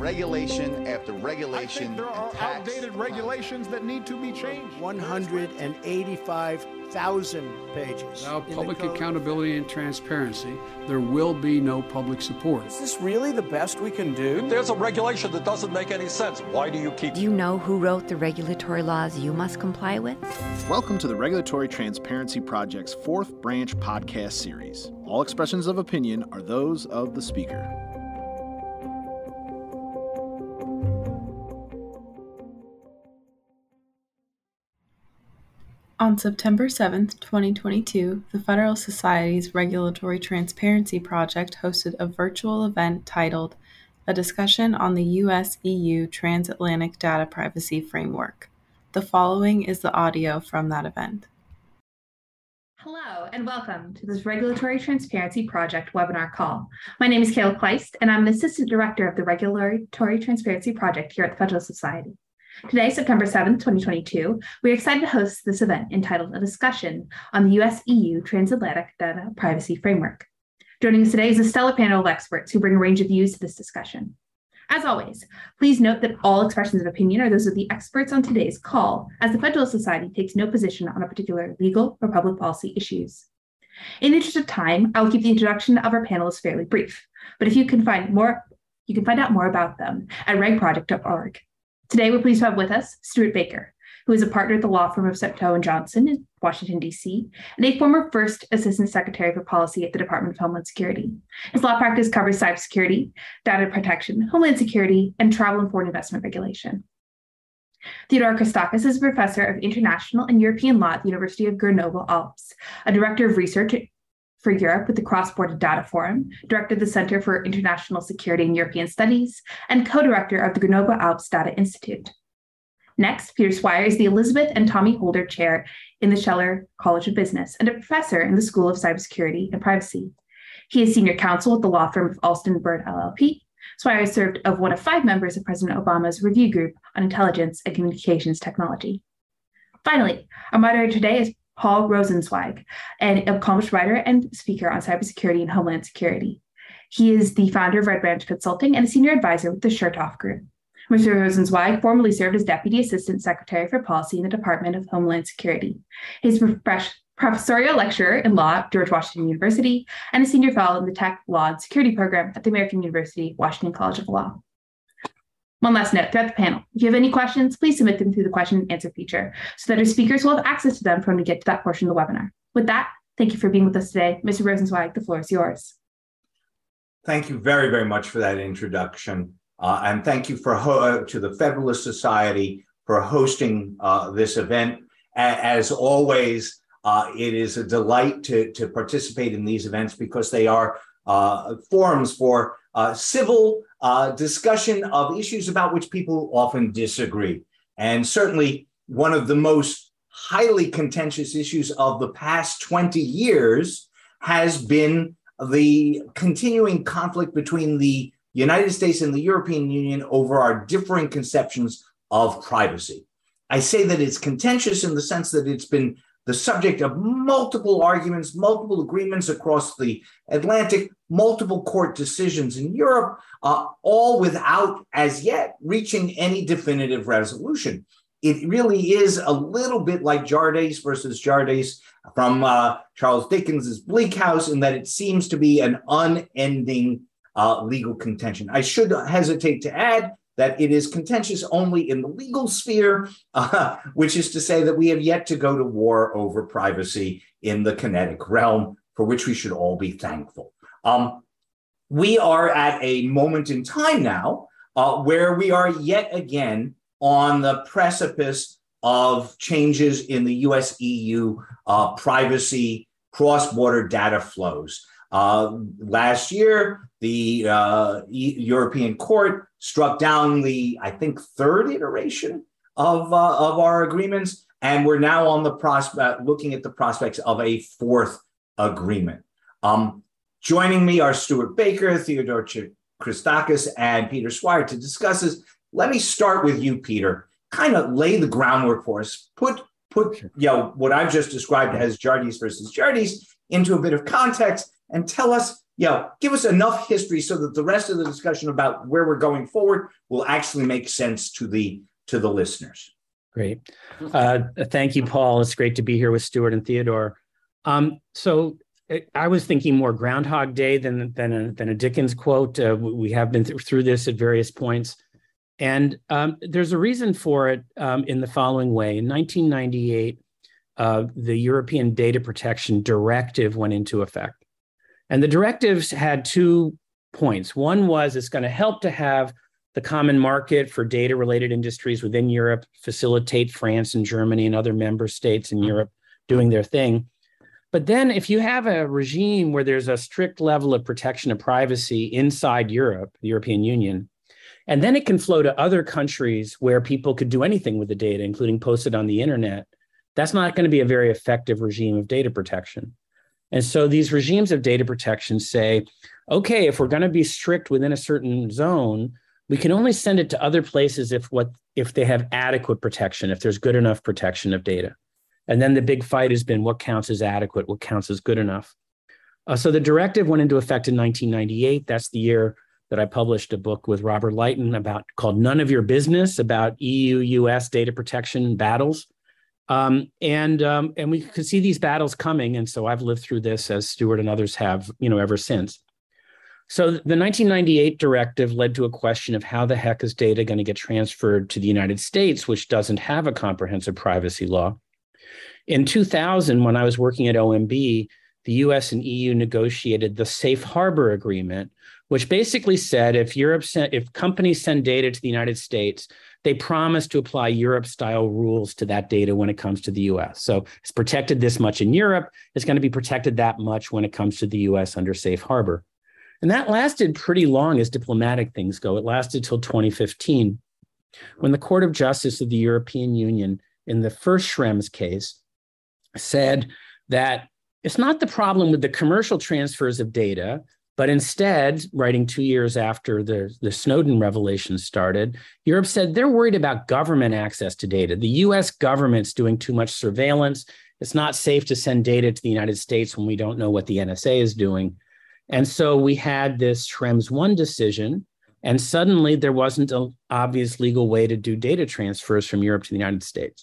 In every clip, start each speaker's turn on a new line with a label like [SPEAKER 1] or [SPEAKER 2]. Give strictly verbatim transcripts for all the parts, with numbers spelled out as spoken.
[SPEAKER 1] regulation after regulation.
[SPEAKER 2] I think there are outdated regulations that need to be changed.
[SPEAKER 3] one hundred eighty-five thousand pages.
[SPEAKER 4] Without public accountability and transparency, there will be no public support.
[SPEAKER 3] Is this really the best we can do?
[SPEAKER 5] If there's a regulation that doesn't make any sense, why do you keep...
[SPEAKER 6] Do you know who wrote the regulatory laws you must comply with?
[SPEAKER 7] Welcome to the Regulatory Transparency Project's fourth branch podcast series. All expressions of opinion are those of the speaker.
[SPEAKER 8] On September seventh, twenty twenty-two, the Federalist Society's Regulatory Transparency Project hosted a virtual event titled A Discussion on the U S E U Transatlantic Data Privacy Framework. The following is the audio from that event.
[SPEAKER 9] Hello, and welcome to this Regulatory Transparency Project webinar call. My name is Kayla Kleist, and I'm an Assistant Director of the Regulatory Transparency Project here at the Federalist Society. Today, September seventh, twenty twenty-two, we're excited to host this event entitled A Discussion on the U S E U Transatlantic Data Privacy Framework. Joining us today is a stellar panel of experts who bring a range of views to this discussion. As always, please note that all expressions of opinion are those of the experts on today's call, as the Federalist Society takes no position on a particular legal or public policy issues. In the interest of time, I'll keep the introduction of our panelists fairly brief, but if you can find more, you can find out more about them at reg project dot org. Today, we're pleased to have with us Stuart Baker, who is a partner at the law firm of Steptoe and Johnson in Washington, D C, and a former First Assistant Secretary for Policy at the Department of Homeland Security. His law practice covers cybersecurity, data protection, homeland security, and travel and foreign investment regulation. Theodore Christakis is a professor of international and European law at the University of Grenoble-Alpes, a director of research for Europe with the Cross-Border Data Forum, director of the Center for International Security and European Studies, and co-director of the Grenoble-Alpes Data Institute. Next, Peter Swire is the Elizabeth and Tommy Holder Chair in the Scheller College of Business and a professor in the School of Cybersecurity and Privacy. He is senior counsel at the law firm of Alston Bird L L P. Swire has served as one of five members of President Obama's review group on intelligence and communications technology. Finally, our moderator today is Paul Rosenzweig, an accomplished writer and speaker on cybersecurity and homeland security. He is the founder of Red Branch Consulting and a senior advisor with the Chertoff Group. Mister Rosenzweig formerly served as Deputy Assistant Secretary for Policy in the Department of Homeland Security. He's a professorial lecturer in law at George Washington University and a senior fellow in the Tech Law and Security Program at the American University Washington College of Law. One last note throughout the panel, if you have any questions, please submit them through the question and answer feature so that our speakers will have access to them when we get to that portion of the webinar. With that, thank you for being with us today. Mister Rosenzweig, the floor is yours.
[SPEAKER 10] Thank you very, very much for that introduction. Uh, and thank you for ho- to the Federalist Society for hosting uh, this event. A- as always, uh, it is a delight to, to participate in these events because they are uh, forums for uh, civil uh, discussion of issues about which people often disagree. And certainly one of the most highly contentious issues of the past twenty years has been the continuing conflict between the United States and the European Union over our differing conceptions of privacy. I say that it's contentious in the sense that it's been the subject of multiple arguments, multiple agreements across the Atlantic, multiple court decisions in Europe, uh, all without, as yet, reaching any definitive resolution. It really is a little bit like Jardes versus Jardes from uh, Charles Dickens's Bleak House in that it seems to be an unending uh, legal contention. I should hesitate to add that it is contentious only in the legal sphere, uh, which is to say that we have yet to go to war over privacy in the kinetic realm, for which we should all be thankful. Um, we are at a moment in time now uh, where we are yet again on the precipice of changes in the U S E U uh, privacy cross-border data flows. Uh, last year, the uh, e- European Court struck down the, I think, third iteration of, uh, of our agreements, and we're now on the prospect, looking at the prospects of a fourth agreement. Um, joining me are Stuart Baker, Theodore Ch- Christakis, and Peter Swire to discuss this. Let me start with you, Peter. Kind of lay the groundwork for us. Put put you know what I've just described as Jardes versus Jardes into a bit of context, and tell us you know, give us enough history so that the rest of the discussion about where we're going forward will actually make sense to the to the listeners.
[SPEAKER 11] Great. Uh, thank you, Paul. It's great to be here with Stuart and Theodore. Um, so I was thinking more Groundhog Day than, than, a, than a Dickens quote. Uh, we have been th- through this at various points. And um, there's a reason for it um, in the following way. In nineteen ninety-eight, uh, the European Data Protection Directive went into effect. And the directives had two points. One was it's going to help to have the common market for data-related industries within Europe facilitate France and Germany and other member states in Europe doing their thing. But then if you have a regime where there's a strict level of protection of privacy inside Europe, the European Union, and then it can flow to other countries where people could do anything with the data, including post it on the internet, that's not going to be a very effective regime of data protection. And so these regimes of data protection say, okay, if we're going to be strict within a certain zone, we can only send it to other places if what if they have adequate protection, if there's good enough protection of data. And then the big fight has been what counts as adequate, what counts as good enough. Uh, so the directive went into effect in nineteen ninety-eight. That's the year that I published a book with Robert Leighton about called None of Your Business, about E U U S data protection battles. Um, and um, and we could see these battles coming. And so I've lived through this, as Stuart and others have, you know, ever since. So the nineteen ninety-eight directive led to a question of how the heck is data going to get transferred to the United States, which doesn't have a comprehensive privacy law. In two thousand, when I was working at O M B, the U S and E U negotiated the Safe Harbor Agreement, which basically said if Europe sent, if companies send data to the United States, they promise to apply Europe-style rules to that data when it comes to the U S. So it's protected this much in Europe. It's going to be protected that much when it comes to the U S under Safe Harbor. And that lasted pretty long as diplomatic things go. It lasted till twenty fifteen, when the Court of Justice of the European Union, in the first Schrems case, said that it's not the problem with the commercial transfers of data, but instead, writing two years after the, the Snowden revelations started, Europe said they're worried about government access to data. The U S government's doing too much surveillance. It's not safe to send data to the United States when we don't know what the N S A is doing. And so we had this Schrems one decision, and suddenly there wasn't an obvious legal way to do data transfers from Europe to the United States.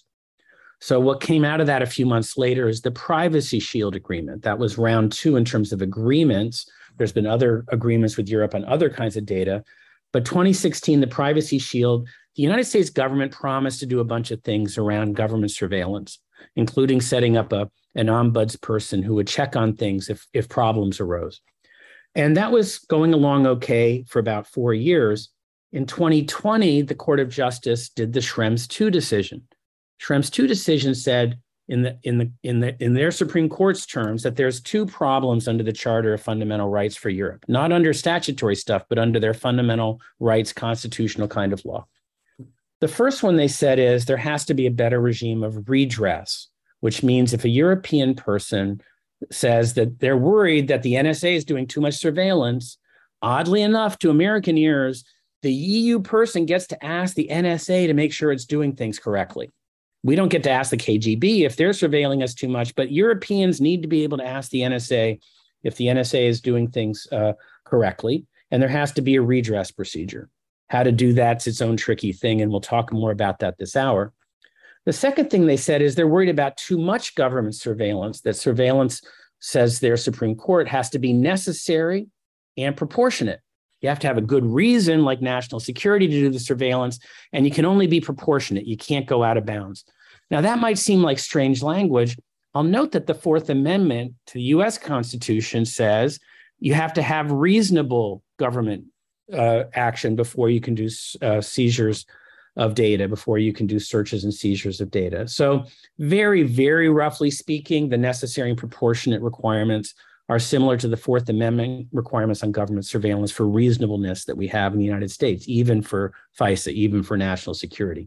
[SPEAKER 11] So what came out of that a few months later is the Privacy Shield Agreement. That was round two in terms of agreements. There's been other agreements with Europe on other kinds of data. But twenty sixteen, the Privacy Shield, the United States government promised to do a bunch of things around government surveillance, including setting up a, an ombudsperson who would check on things if, if problems arose. And that was going along okay for about four years. In twenty twenty, the Court of Justice did the Schrems two decision. Schrems two decision said in the in the in the in their Supreme Court's terms that there's two problems under the Charter of Fundamental Rights for Europe, not under statutory stuff, but under their fundamental rights, constitutional kind of law. The first one they said is there has to be a better regime of redress, which means if a European person says that they're worried that the N S A is doing too much surveillance, oddly enough, to American ears, the E U person gets to ask the N S A to make sure it's doing things correctly. We don't get to ask the K G B if they're surveilling us too much, but Europeans need to be able to ask the N S A if the N S A is doing things uh, correctly, and there has to be a redress procedure. How to do that's its own tricky thing, and we'll talk more about that this hour. The second thing they said is they're worried about too much government surveillance, that surveillance, says their Supreme Court, has to be necessary and proportionate. You have to have a good reason, like national security, to do the surveillance, and you can only be proportionate. You can't go out of bounds. Now, that might seem like strange language. I'll note that the Fourth Amendment to the U S Constitution says you have to have reasonable government uh, action before you can do uh, seizures of data, before you can do searches and seizures of data. So very, very roughly speaking, the necessary and proportionate requirements are similar to the Fourth Amendment requirements on government surveillance for reasonableness that we have in the United States, even for FISA, even for national security.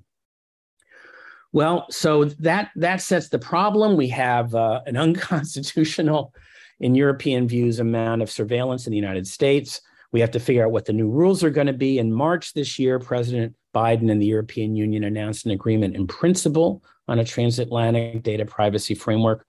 [SPEAKER 11] Well, so that, that sets the problem. We have uh, an unconstitutional, in European views, amount of surveillance in the United States. We have to figure out what the new rules are going to be. In March this year, President Biden and the European Union announced an agreement in principle on a transatlantic data privacy framework.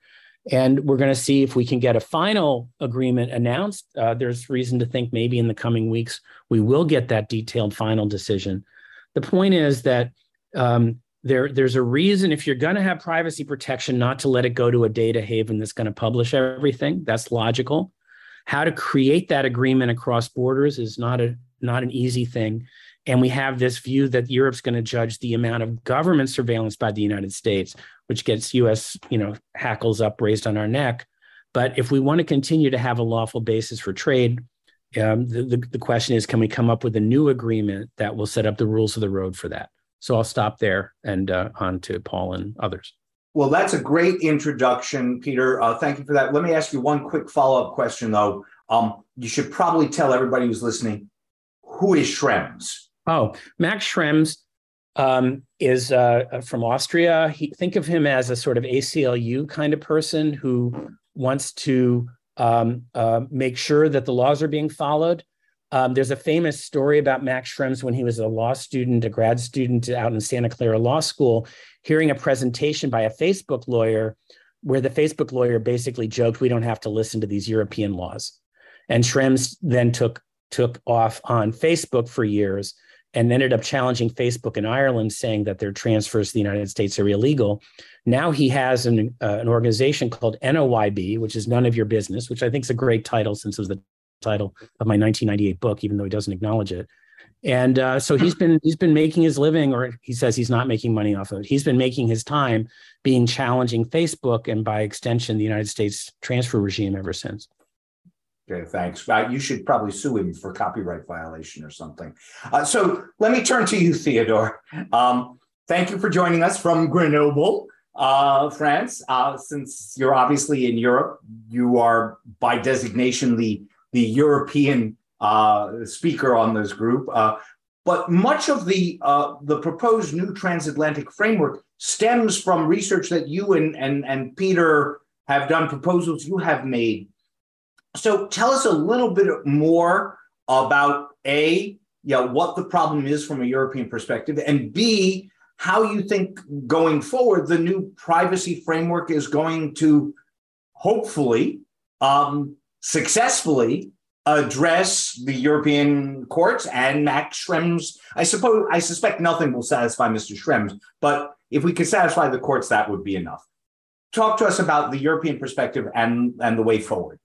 [SPEAKER 11] And we're going to see if we can get a final agreement announced. Uh, there's reason to think maybe in the coming weeks, we will get that detailed final decision. The point is that um, there, there's a reason, if you're going to have privacy protection, not to let it go to a data haven that's going to publish everything. That's logical. How to create that agreement across borders is not a not an easy thing. And we have this view that Europe's going to judge the amount of government surveillance by the United States, which gets U S, you know, hackles up raised on our neck. But if we want to continue to have a lawful basis for trade, um, the, the, the question is, can we come up with a new agreement that will set up the rules of the road for that? So I'll stop there and uh, on to Paul and others.
[SPEAKER 10] Well, that's a great introduction, Peter. Uh, thank you for that. Let me ask you one quick follow-up question, though. Um, you should probably tell everybody who's listening, who is Schrems?
[SPEAKER 11] Oh, Max Schrems um, is uh, from Austria. He, think of him as a sort of A C L U kind of person who wants to um, uh, make sure that the laws are being followed. Um, there's a famous story about Max Schrems when he was a law student, a grad student out in Santa Clara Law School, hearing a presentation by a Facebook lawyer where the Facebook lawyer basically joked, we don't have to listen to these European laws. And Schrems then took, took off on Facebook for years and ended up challenging Facebook in Ireland, saying that their transfers to the United States are illegal. Now he has an, uh, an organization called N O Y B, which is None of Your Business, which I think is a great title since it was the title of my nineteen ninety-eight book, even though he doesn't acknowledge it. And uh, so he's been he's been making his living, or he says he's not making money off of it. He's been making his time being challenging Facebook and by extension, the United States transfer regime ever since.
[SPEAKER 10] Okay, thanks. Uh, you should probably sue him for copyright violation or something. Uh, so let me turn to you, Theodore. Um, thank you for joining us from Grenoble, uh, France. Uh, since you're obviously in Europe, you are by designation the, the European uh, speaker on this group. Uh, but much of the, uh, the proposed new transatlantic framework stems from research that you and, and, and Peter have done, proposals you have made. So tell us a little bit more about A, you know, what the problem is from a European perspective, and B, how you think going forward the new privacy framework is going to hopefully um, successfully address the European courts and Max Schrems. I suppose, I suspect nothing will satisfy Mister Schrems, but if we could satisfy the courts, that would be enough. Talk to us about the European perspective and, and the way forward.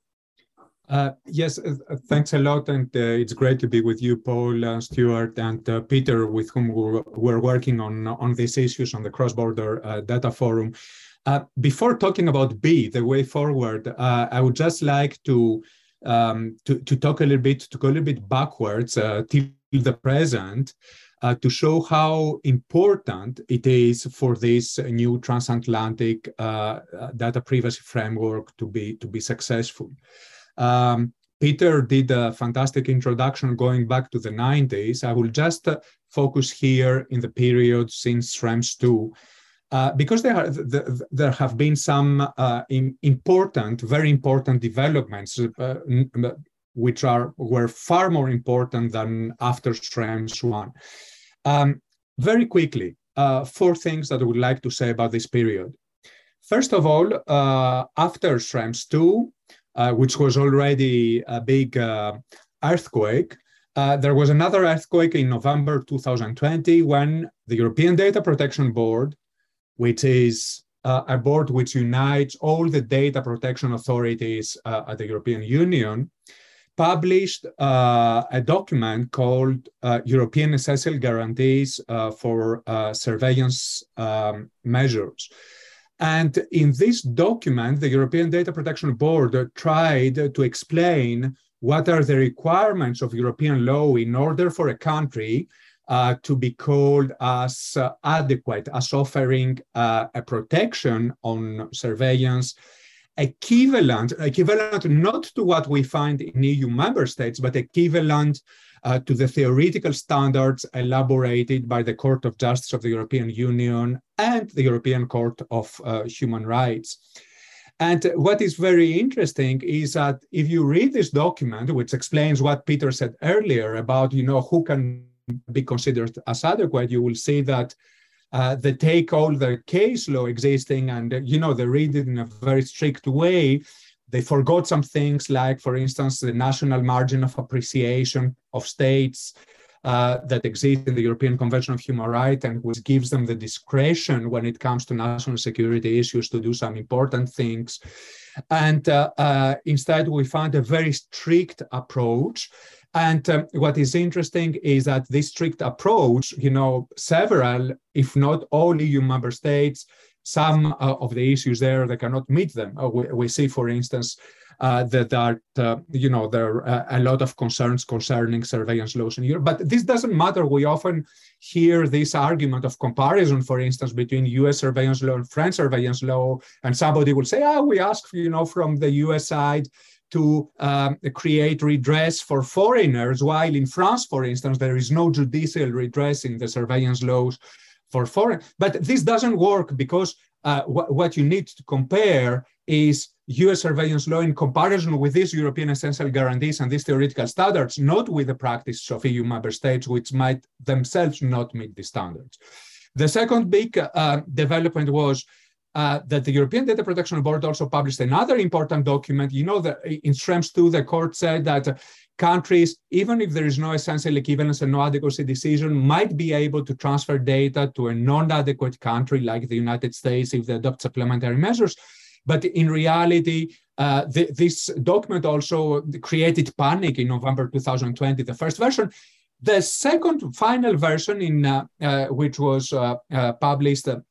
[SPEAKER 12] Uh, yes, uh, thanks a lot. And uh, it's great to be with you, Paul, uh, Stuart, and uh, Peter, with whom we're, we're working on, on these issues on the Cross-Border uh, Data Forum. Uh, before talking about B, the way forward, uh, I would just like to, um, to, to talk a little bit, to go a little bit backwards uh, till the present, uh, to show how important it is for this new transatlantic uh, data privacy framework to be, to be successful. Um, Peter did a fantastic introduction going back to the nineties. I will just uh, focus here in the period since Schrems two, uh, because there, are, the, there have been some uh, in, important, very important developments, uh, which are were far more important than after Schrems one. Um, very quickly, uh, four things that I would like to say about this period. First of all, uh, after Schrems two, Uh, which was already a big uh, earthquake. Uh, there was another earthquake in November two thousand twenty when the European Data Protection Board, which is uh, a board which unites all the data protection authorities uh, at the European Union, published uh, a document called uh, European Essential Guarantees uh, for uh, Surveillance um, Measures. And in this document, the European Data Protection Board tried to explain what are the requirements of European law in order for a country uh, to be called as uh, adequate, as offering uh, a protection on surveillance equivalent, equivalent not to what we find in E U member states, but equivalent Uh, to the theoretical standards elaborated by the Court of Justice of the European Union and the European Court of uh, Human Rights. And what is very interesting is that if you read this document, which explains what Peter said earlier about, you know, who can be considered as adequate, you will see that uh, they take all the case law existing and, uh, you know, they read it in a very strict way. They forgot some things like, for instance, the national margin of appreciation of states uh, that exist in the European Convention of Human Rights, and which gives them the discretion when it comes to national security issues to do some important things. And uh, uh, instead, we found a very strict approach. And um, what is interesting is that this strict approach, you know, several, if not all E U member states, some uh, of the issues there, they cannot meet them. Uh, we, we see, for instance, uh, that, that uh, you know, there are uh, a lot of concerns concerning surveillance laws in Europe. But this doesn't matter. We often hear this argument of comparison, for instance, between U S surveillance law and French surveillance law. And somebody will say, ah, we ask, you know, from the U S side to um, create redress for foreigners, while in France, for instance, there is no judicial redress in the surveillance laws for foreign. But this doesn't work because uh, wh what you need to compare is U S surveillance law in comparison with these European essential guarantees and these theoretical standards, not with the practice of E U member states, which might themselves not meet the standards. The second big uh, development was Uh, that the European Data Protection Board also published another important document. You know, that in Schrems two, the court said that uh, countries, even if there is no essential equivalence and no adequacy decision, might be able to transfer data to a non-adequate country like the United States if they adopt supplementary measures. But in reality, uh, th this document also created panic in November two thousand twenty, the first version. The second final version, in uh, uh, which was uh, uh, published uh,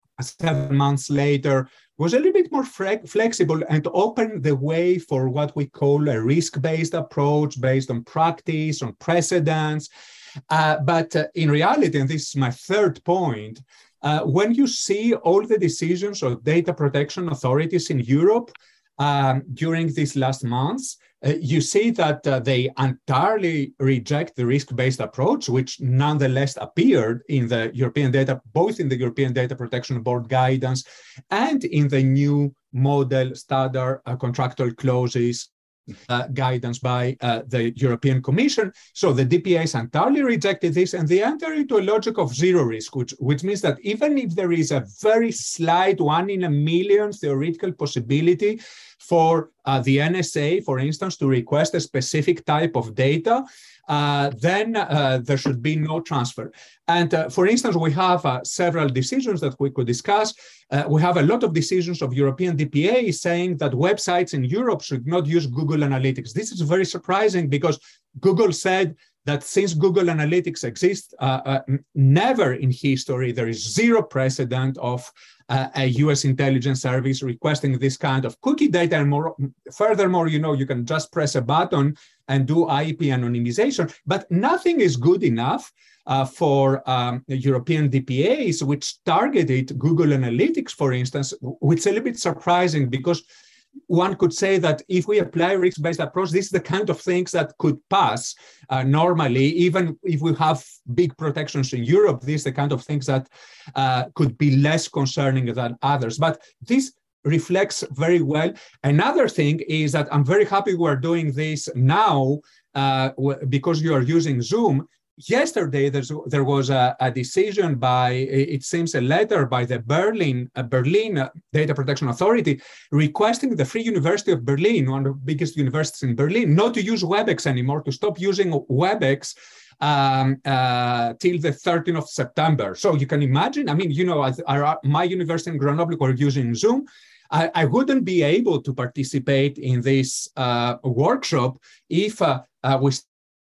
[SPEAKER 12] seven months later, was a little bit more flexible and opened the way for what we call a risk-based approach based on practice, on precedents. Uh, but uh, in reality, and this is my third point, uh, when you see all the decisions of data protection authorities in Europe um, during these last months, Uh, you see that uh, they entirely reject the risk-based approach, which nonetheless appeared in the European data, both in the European Data Protection Board guidance and in the new model standard uh, contractual clauses uh, guidance by uh, the European Commission. So the D P As entirely rejected this, and they enter into a logic of zero risk, which, which means that even if there is a very slight one in a million theoretical possibility for uh, the N S A, for instance, to request a specific type of data, uh, then uh, there should be no transfer. And uh, for instance, we have uh, several decisions that we could discuss. Uh, we have a lot of decisions of European D P A saying that websites in Europe should not use Google Analytics. This is very surprising because Google said that since Google Analytics exists, uh, uh, never in history, there is zero precedent of uh, a U S intelligence service requesting this kind of cookie data. And more, furthermore, you know, you can just press a button and do I P anonymization, but nothing is good enough uh, for um, European D P As, which targeted Google Analytics, for instance, which is a little bit surprising because one could say that if we apply a risk-based approach, this is the kind of things that could pass uh, normally, even if we have big protections in Europe. These are the kind of things that uh, could be less concerning than others. But this reflects very well. Another thing is that I'm very happy we're doing this now uh, because you are using Zoom. Yesterday, there's, there was a, a decision by, it seems a letter by the Berlin, uh, Berlin Data Protection Authority requesting the Free University of Berlin, one of the biggest universities in Berlin, not to use WebEx anymore, to stop using WebEx um, uh, till the thirteenth of September. So you can imagine, I mean, you know, our, my university in Grenoble were using Zoom. I, I wouldn't be able to participate in this uh, workshop if uh, uh, we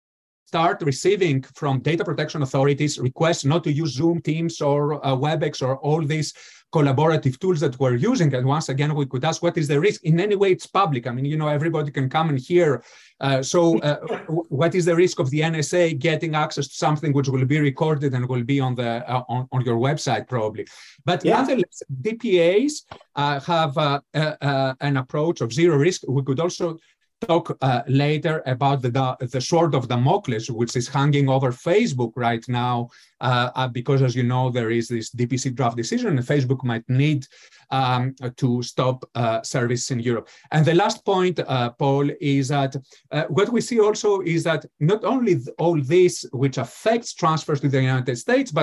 [SPEAKER 12] start receiving from data protection authorities requests not to use Zoom, Teams, or uh, WebEx, or all these collaborative tools that we're using. And once again, we could ask, what is the risk? In any way, it's public. I mean, you know, everybody can come and hear. Uh, so uh, what is the risk of the N S A getting access to something which will be recorded and will be on the uh, on, on your website, probably? But yeah. Nonetheless, D P As uh, have uh, uh, uh, an approach of zero risk. We could also talk uh, later about the, the sword of Damocles, which is hanging over Facebook right now, uh, uh, because, as you know, there is this D P C draft decision, and Facebook might need um, to stop uh, service in Europe. And the last point, uh, Paul, is that uh, what we see also is that not only all this, which affects transfers to the United States, but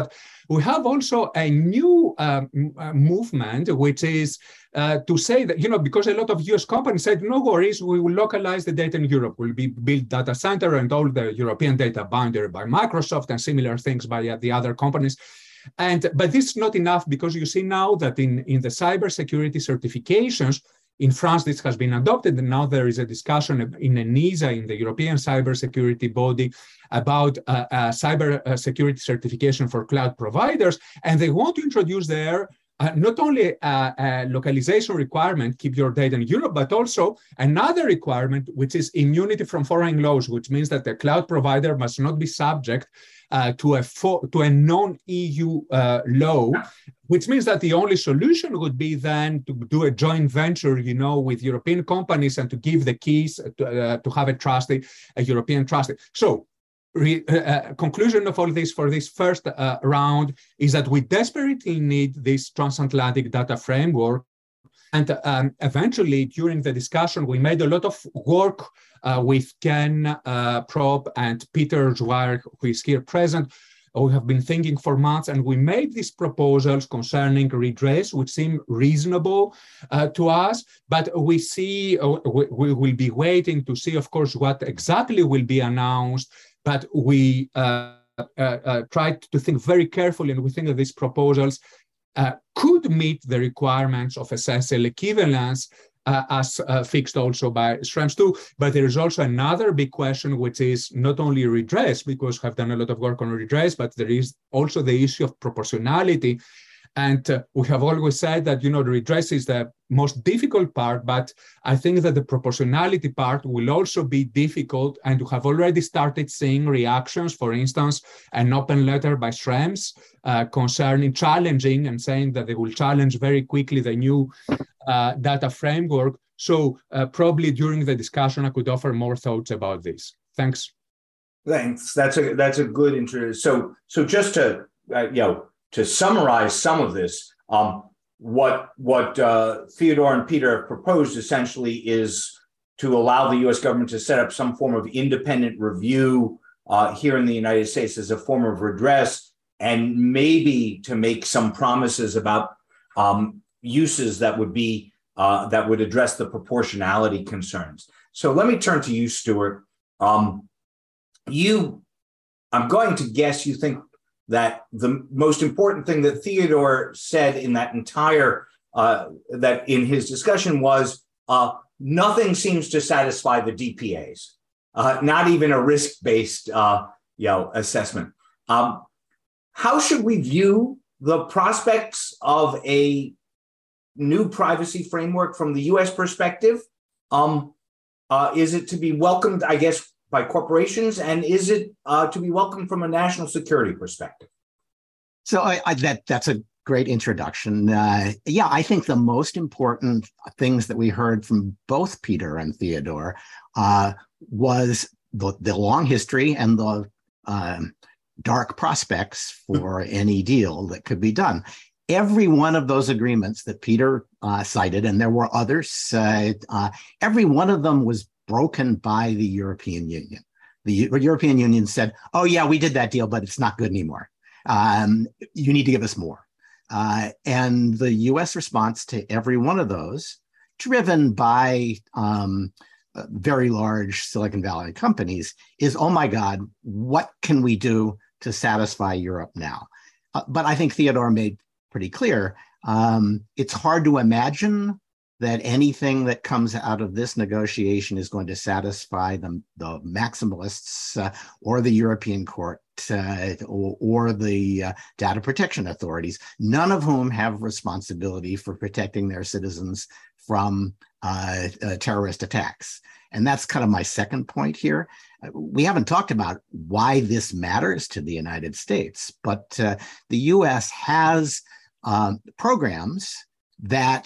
[SPEAKER 12] We have also a new um, movement, which is uh, to say that, you know, because a lot of U S companies said, no worries, we will localize the data in Europe. We'll be build data center and all the European data boundary by Microsoft and similar things by uh, the other companies. And, but this is not enough, because you see now that in, in the cybersecurity certifications, in France, this has been adopted, and now there is a discussion in ENISA, in the European cybersecurity body, about uh, uh, cyber uh, security certification for cloud providers, and they want to introduce there uh, not only a, a localization requirement, keep your data in Europe, but also another requirement, which is immunity from foreign laws, which means that the cloud provider must not be subject Uh, to a to a non-E U uh, law, which means that the only solution would be then to do a joint venture, you know, with European companies and to give the keys to, uh, to have a trusted, a European trusted. So, re, uh, conclusion of all this for this first uh, round is that we desperately need this transatlantic data framework. And um, eventually, during the discussion, we made a lot of work uh, with Ken uh, Propp and Peter Jouard, who is here present. We have been thinking for months, and we made these proposals concerning redress, which seem reasonable uh, to us. But we see, uh, we, we will be waiting to see, of course, what exactly will be announced. But we uh, uh, uh, tried to think very carefully, and we think that these proposals Uh, could meet the requirements of S S L equivalence uh, as uh, fixed also by Schrems two. But there is also another big question, which is not only redress, because we have done a lot of work on redress, but there is also the issue of proportionality. And uh, we have always said that, you know, the redress is the most difficult part, but I think that the proportionality part will also be difficult. And we have already started seeing reactions, for instance, an open letter by Schrems uh, concerning challenging and saying that they will challenge very quickly the new uh, data framework. So uh, probably during the discussion, I could offer more thoughts about this. Thanks.
[SPEAKER 10] Thanks. That's a that's a good intro. So so just to uh, you know. To summarize some of this, um, what, what uh, Theodore and Peter have proposed essentially is to allow the U S government to set up some form of independent review uh, here in the United States as a form of redress, and maybe to make some promises about um, uses that would be uh, that would address the proportionality concerns. So let me turn to you, Stuart. Um, you, I'm going to guess you think that the most important thing that Theodore said in that entire, uh, that in his discussion was, uh, nothing seems to satisfy the D P As, uh, not even a risk-based, uh, you know, assessment. Um, how should we view the prospects of a new privacy framework from the U S perspective? Um, uh, is it to be welcomed, I guess, by corporations, and is it uh, to be welcomed from a national security perspective?
[SPEAKER 13] So I, I, that that's a great introduction. Uh, yeah, I think the most important things that we heard from both Peter and Theodore uh, was the, the long history and the um, dark prospects for any deal that could be done. Every one of those agreements that Peter uh, cited, and there were others, uh, uh, every one of them was broken by the European Union. The U- European Union said, oh yeah, we did that deal, but it's not good anymore. Um, you need to give us more. Uh, and the U S response to every one of those, driven by um, very large Silicon Valley companies, is, oh my God, what can we do to satisfy Europe now? Uh, but I think Theodore made pretty clear, um, it's hard to imagine that anything that comes out of this negotiation is going to satisfy the, the maximalists uh, or the European Court uh, or, or the uh, data protection authorities, none of whom have responsibility for protecting their citizens from uh, uh, terrorist attacks. And that's kind of my second point here. We haven't talked about why this matters to the United States, but uh, the U S has uh, programs that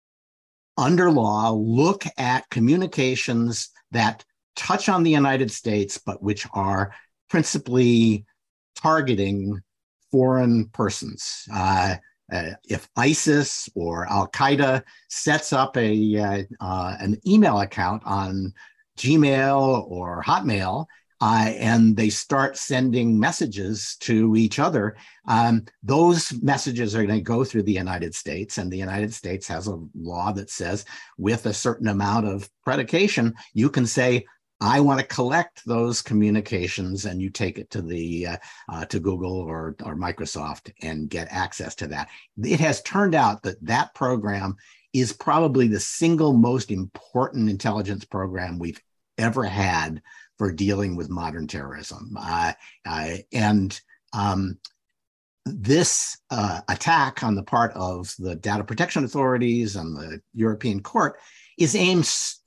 [SPEAKER 13] under law look at communications that touch on the United States, but which are principally targeting foreign persons. Uh, uh, if ISIS or Al-Qaeda sets up a uh, uh, an email account on Gmail or Hotmail, uh, and they start sending messages to each other, um, those messages are going to go through the United States, and the United States has a law that says with a certain amount of predication, you can say, I want to collect those communications, and you take it to the uh, uh, to Google or, or Microsoft and get access to that. It has turned out that that program is probably the single most important intelligence program we've ever had for dealing with modern terrorism. Uh, uh, and um, this uh, attack on the part of the data protection authorities and the European Court is aimed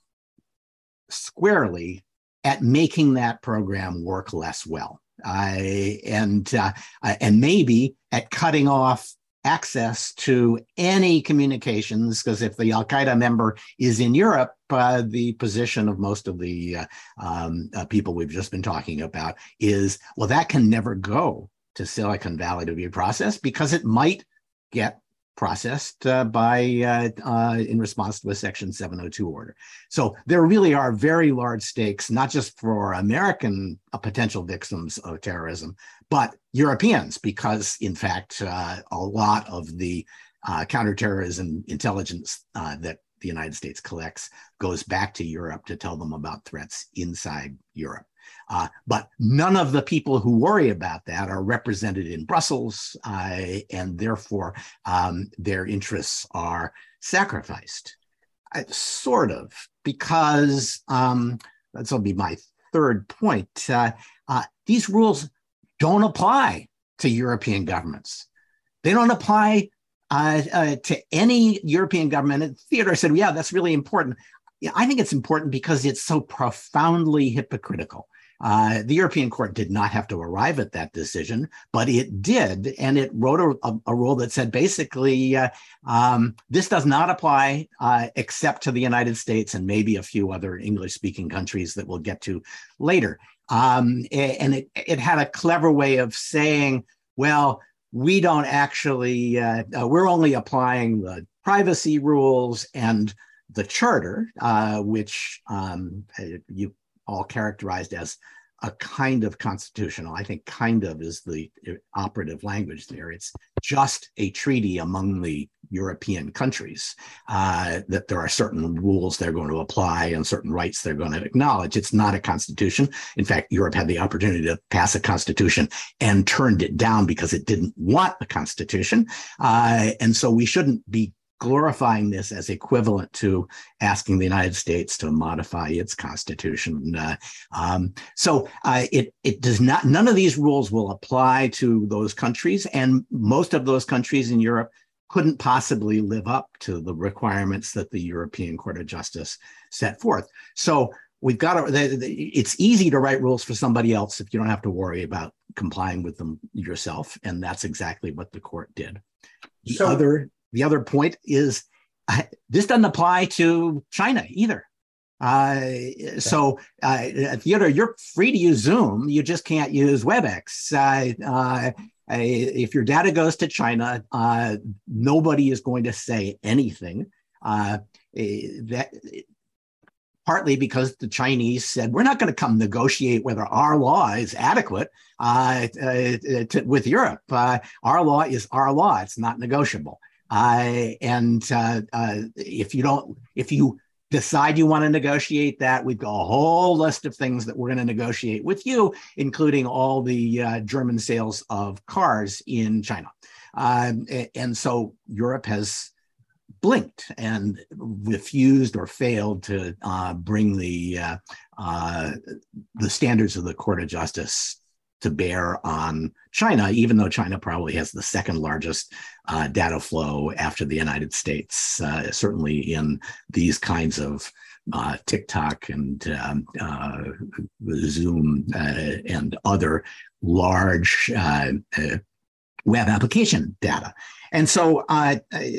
[SPEAKER 13] squarely at making that program work less well, uh, and uh, and maybe at cutting off access to any communications, because if the Al-Qaeda member is in Europe, uh, the position of most of the uh, um, uh, people we've just been talking about is, well, that can never go to Silicon Valley to be processed because it might get processed uh, by uh, uh, in response to a Section seven oh two order. So there really are very large stakes, not just for American uh, potential victims of terrorism, but Europeans, because in fact, uh, a lot of the uh, counterterrorism intelligence uh, that the United States collects goes back to Europe to tell them about threats inside Europe. Uh, but none of the people who worry about that are represented in Brussels, uh, and therefore um, their interests are sacrificed. I, sort of, because um, that'll be my third point. Uh, uh, these rules don't apply to European governments. They don't apply uh, uh, to any European government. And Theodore said, yeah, that's really important. Yeah, I think it's important because it's so profoundly hypocritical. Uh, the European Court did not have to arrive at that decision, but it did, and it wrote a, a, a rule that said basically uh, um, this does not apply uh, except to the United States and maybe a few other English-speaking countries that we'll get to later. Um, and it, it had a clever way of saying, well, we don't actually, uh, uh, we're only applying the privacy rules and the charter, uh, which um, you all characterized as a kind of constitutional. I think kind of is the operative language there. It's just a treaty among the European countries uh, that there are certain rules they're going to apply and certain rights they're going to acknowledge. It's not a constitution. In fact, Europe had the opportunity to pass a constitution and turned it down because it didn't want a constitution. Uh, and so we shouldn't be glorifying this as equivalent to asking the United States to modify its constitution. Uh, um, so uh, it it does not. None of these rules will apply to those countries, and most of those countries in Europe couldn't possibly live up to the requirements that the European Court of Justice set forth. So we've got to. It's easy to write rules for somebody else if you don't have to worry about complying with them yourself, and that's exactly what the court did. The so, other. The other point is uh, this doesn't apply to China either. Uh, so, uh, Theodore, you're free to use Zoom. You just can't use WebEx. Uh, uh, if your data goes to China, uh, nobody is going to say anything. Uh, that partly because the Chinese said, we're not going to come negotiate whether our law is adequate uh, uh, to, with Europe. Uh, our law is our law. It's not negotiable. Uh, and uh, uh, if you don't, if you decide you want to negotiate that, we've got a whole list of things that we're going to negotiate with you, including all the uh, German sales of cars in China. Um, and so Europe has blinked and refused or failed to uh, bring the uh, uh, the standards of the Court of Justice to bear on China, even though China probably has the second largest uh, data flow after the United States, uh, certainly in these kinds of uh, TikTok and um, uh, Zoom uh, and other large uh, uh, web application data. And so uh,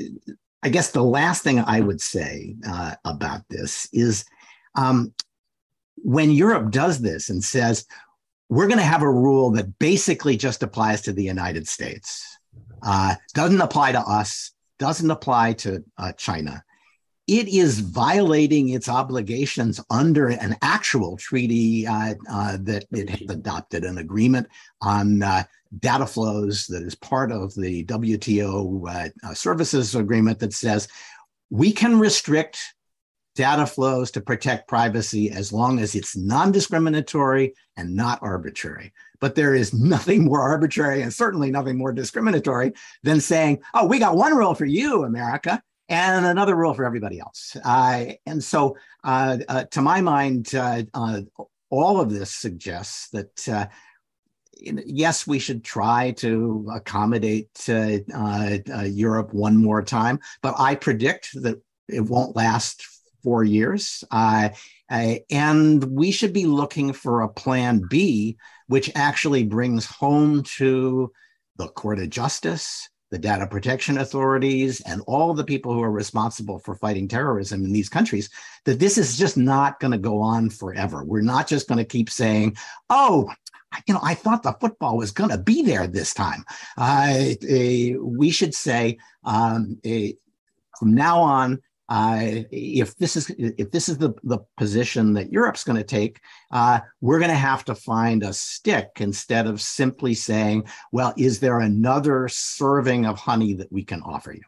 [SPEAKER 13] I guess the last thing I would say uh, about this is um, when Europe does this and says, we're going to have a rule that basically just applies to the United States, uh, doesn't apply to us, doesn't apply to uh, China. it is violating its obligations under an actual treaty uh, uh, that it has adopted an agreement on uh, data flows that is part of the W T O uh, uh, services agreement that says we can restrict data flows to protect privacy as long as it's non-discriminatory and not arbitrary. But there is nothing more arbitrary and certainly nothing more discriminatory than saying, oh, we got one rule for you, America, and another rule for everybody else. Uh, and so uh, uh, to my mind, uh, uh, all of this suggests that, uh, yes, we should try to accommodate uh, uh, uh, Europe one more time, but I predict that it won't last four years. Uh, uh, and we should be looking for a plan B, which actually brings home to the Court of Justice, the data protection authorities, and all the people who are responsible for fighting terrorism in these countries, that this is just not going to go on forever. We're not just going to keep saying, oh, you know, I thought the football was going to be there this time. Uh, uh, we should say um, uh, from now on, Uh, if this is if this is the, the position that Europe's going to take, uh, we're going to have to find a stick instead of simply saying, well, is there another serving of honey that we can offer you?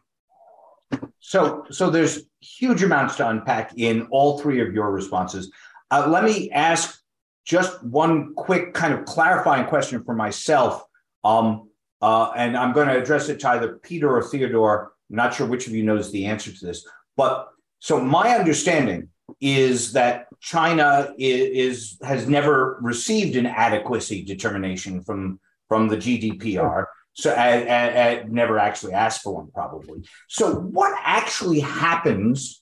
[SPEAKER 10] So, so there's huge amounts to unpack in all three of your responses. Uh, let me ask just one quick kind of clarifying question for myself, um, uh, and I'm going to address it to either Peter or Theodore. I'm not sure which of you knows the answer to this. But so my understanding is that China is, is has never received an adequacy determination from, from the G D P R. So I, never actually asked for one, probably. So what actually happens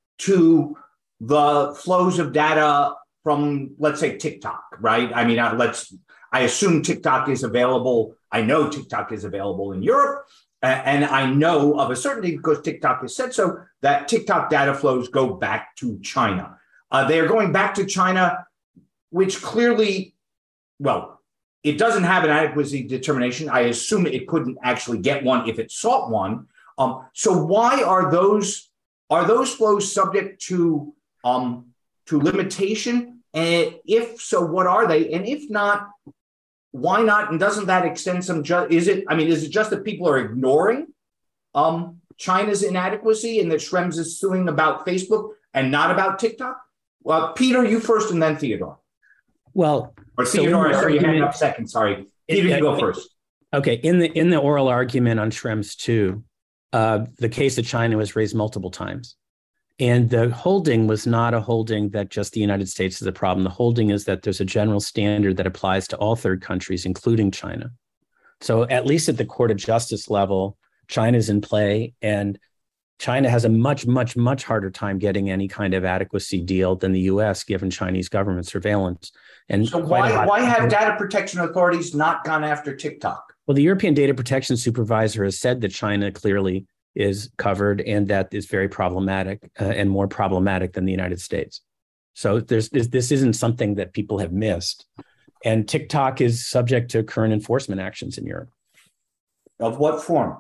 [SPEAKER 10] to the flows of data from, let's say, TikTok, right? I mean, let's. I assume TikTok is available. I know TikTok is available in Europe. And I know of a certainty, because TikTok has said so, that TikTok data flows go back to China. Uh, they are going back to China, which clearly, well, it doesn't have an adequacy determination. I assume it couldn't actually get one if it sought one. Um, so why are those are those flows subject to um, to limitation? And if so, what are they? And if not, why not? And doesn't that extend some, ju- is it, I mean, is it just that people are ignoring um, China's inadequacy and that Schrems is suing about Facebook and not about TikTok? Well, Peter, you first and then Theodore.
[SPEAKER 11] Well,
[SPEAKER 10] or Theodore, so I saw you hand up second, sorry. Peter, you go first.
[SPEAKER 11] Okay, in the in the oral argument on Schrems two, uh, the case of China was raised multiple times. And the holding was not a holding that just the United States is a problem. The holding is that there's a general standard that applies to all third countries, including China. So at least at the Court of Justice level, China's in play, and China has a much, much, much harder time getting any kind of adequacy deal than the U S, given Chinese government surveillance. And
[SPEAKER 10] so why, why have data protection authorities not gone after TikTok?
[SPEAKER 11] Well, the European Data Protection Supervisor has said that China clearly is covered, and that is very problematic uh, and more problematic than the United States. So there's this, this isn't something that people have missed. And TikTok is subject to current enforcement actions in Europe.
[SPEAKER 10] Of what form?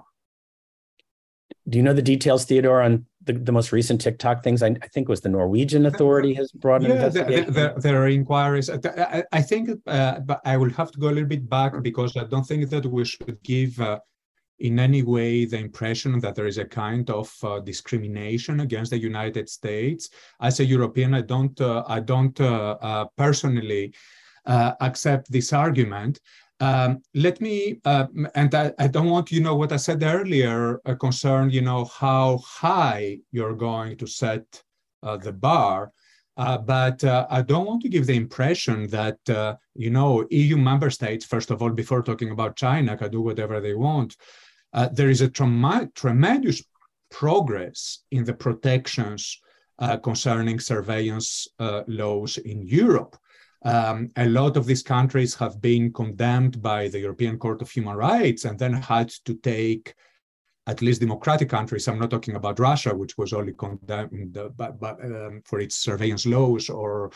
[SPEAKER 11] Do you know the details, Theodore, on the, the most recent TikTok things? I, I think it was the Norwegian authority has brought an
[SPEAKER 12] yeah,
[SPEAKER 11] investigation.
[SPEAKER 12] There, there, there are inquiries. I, I think, uh, but I will have to go a little bit back, because I don't think that we should give uh, in any way the impression that there is a kind of uh, discrimination against the United States. As a European, I don't, uh, I don't uh, uh, personally uh, accept this argument. Um, let me, uh, and I, I don't want, you know, what I said earlier uh, concerned, you know, how high you're going to set uh, the bar. Uh, but uh, I don't want to give the impression that, uh, you know, E U member states, first of all, before talking about China, can do whatever they want. Uh, there is a trem- tremendous progress in the protections uh, concerning surveillance uh, laws in Europe. Um, a lot of these countries have been condemned by the European Court of Human Rights and then had to take, at least democratic countries, I'm not talking about Russia, which was only condemned uh, by, by, um, for its surveillance laws, or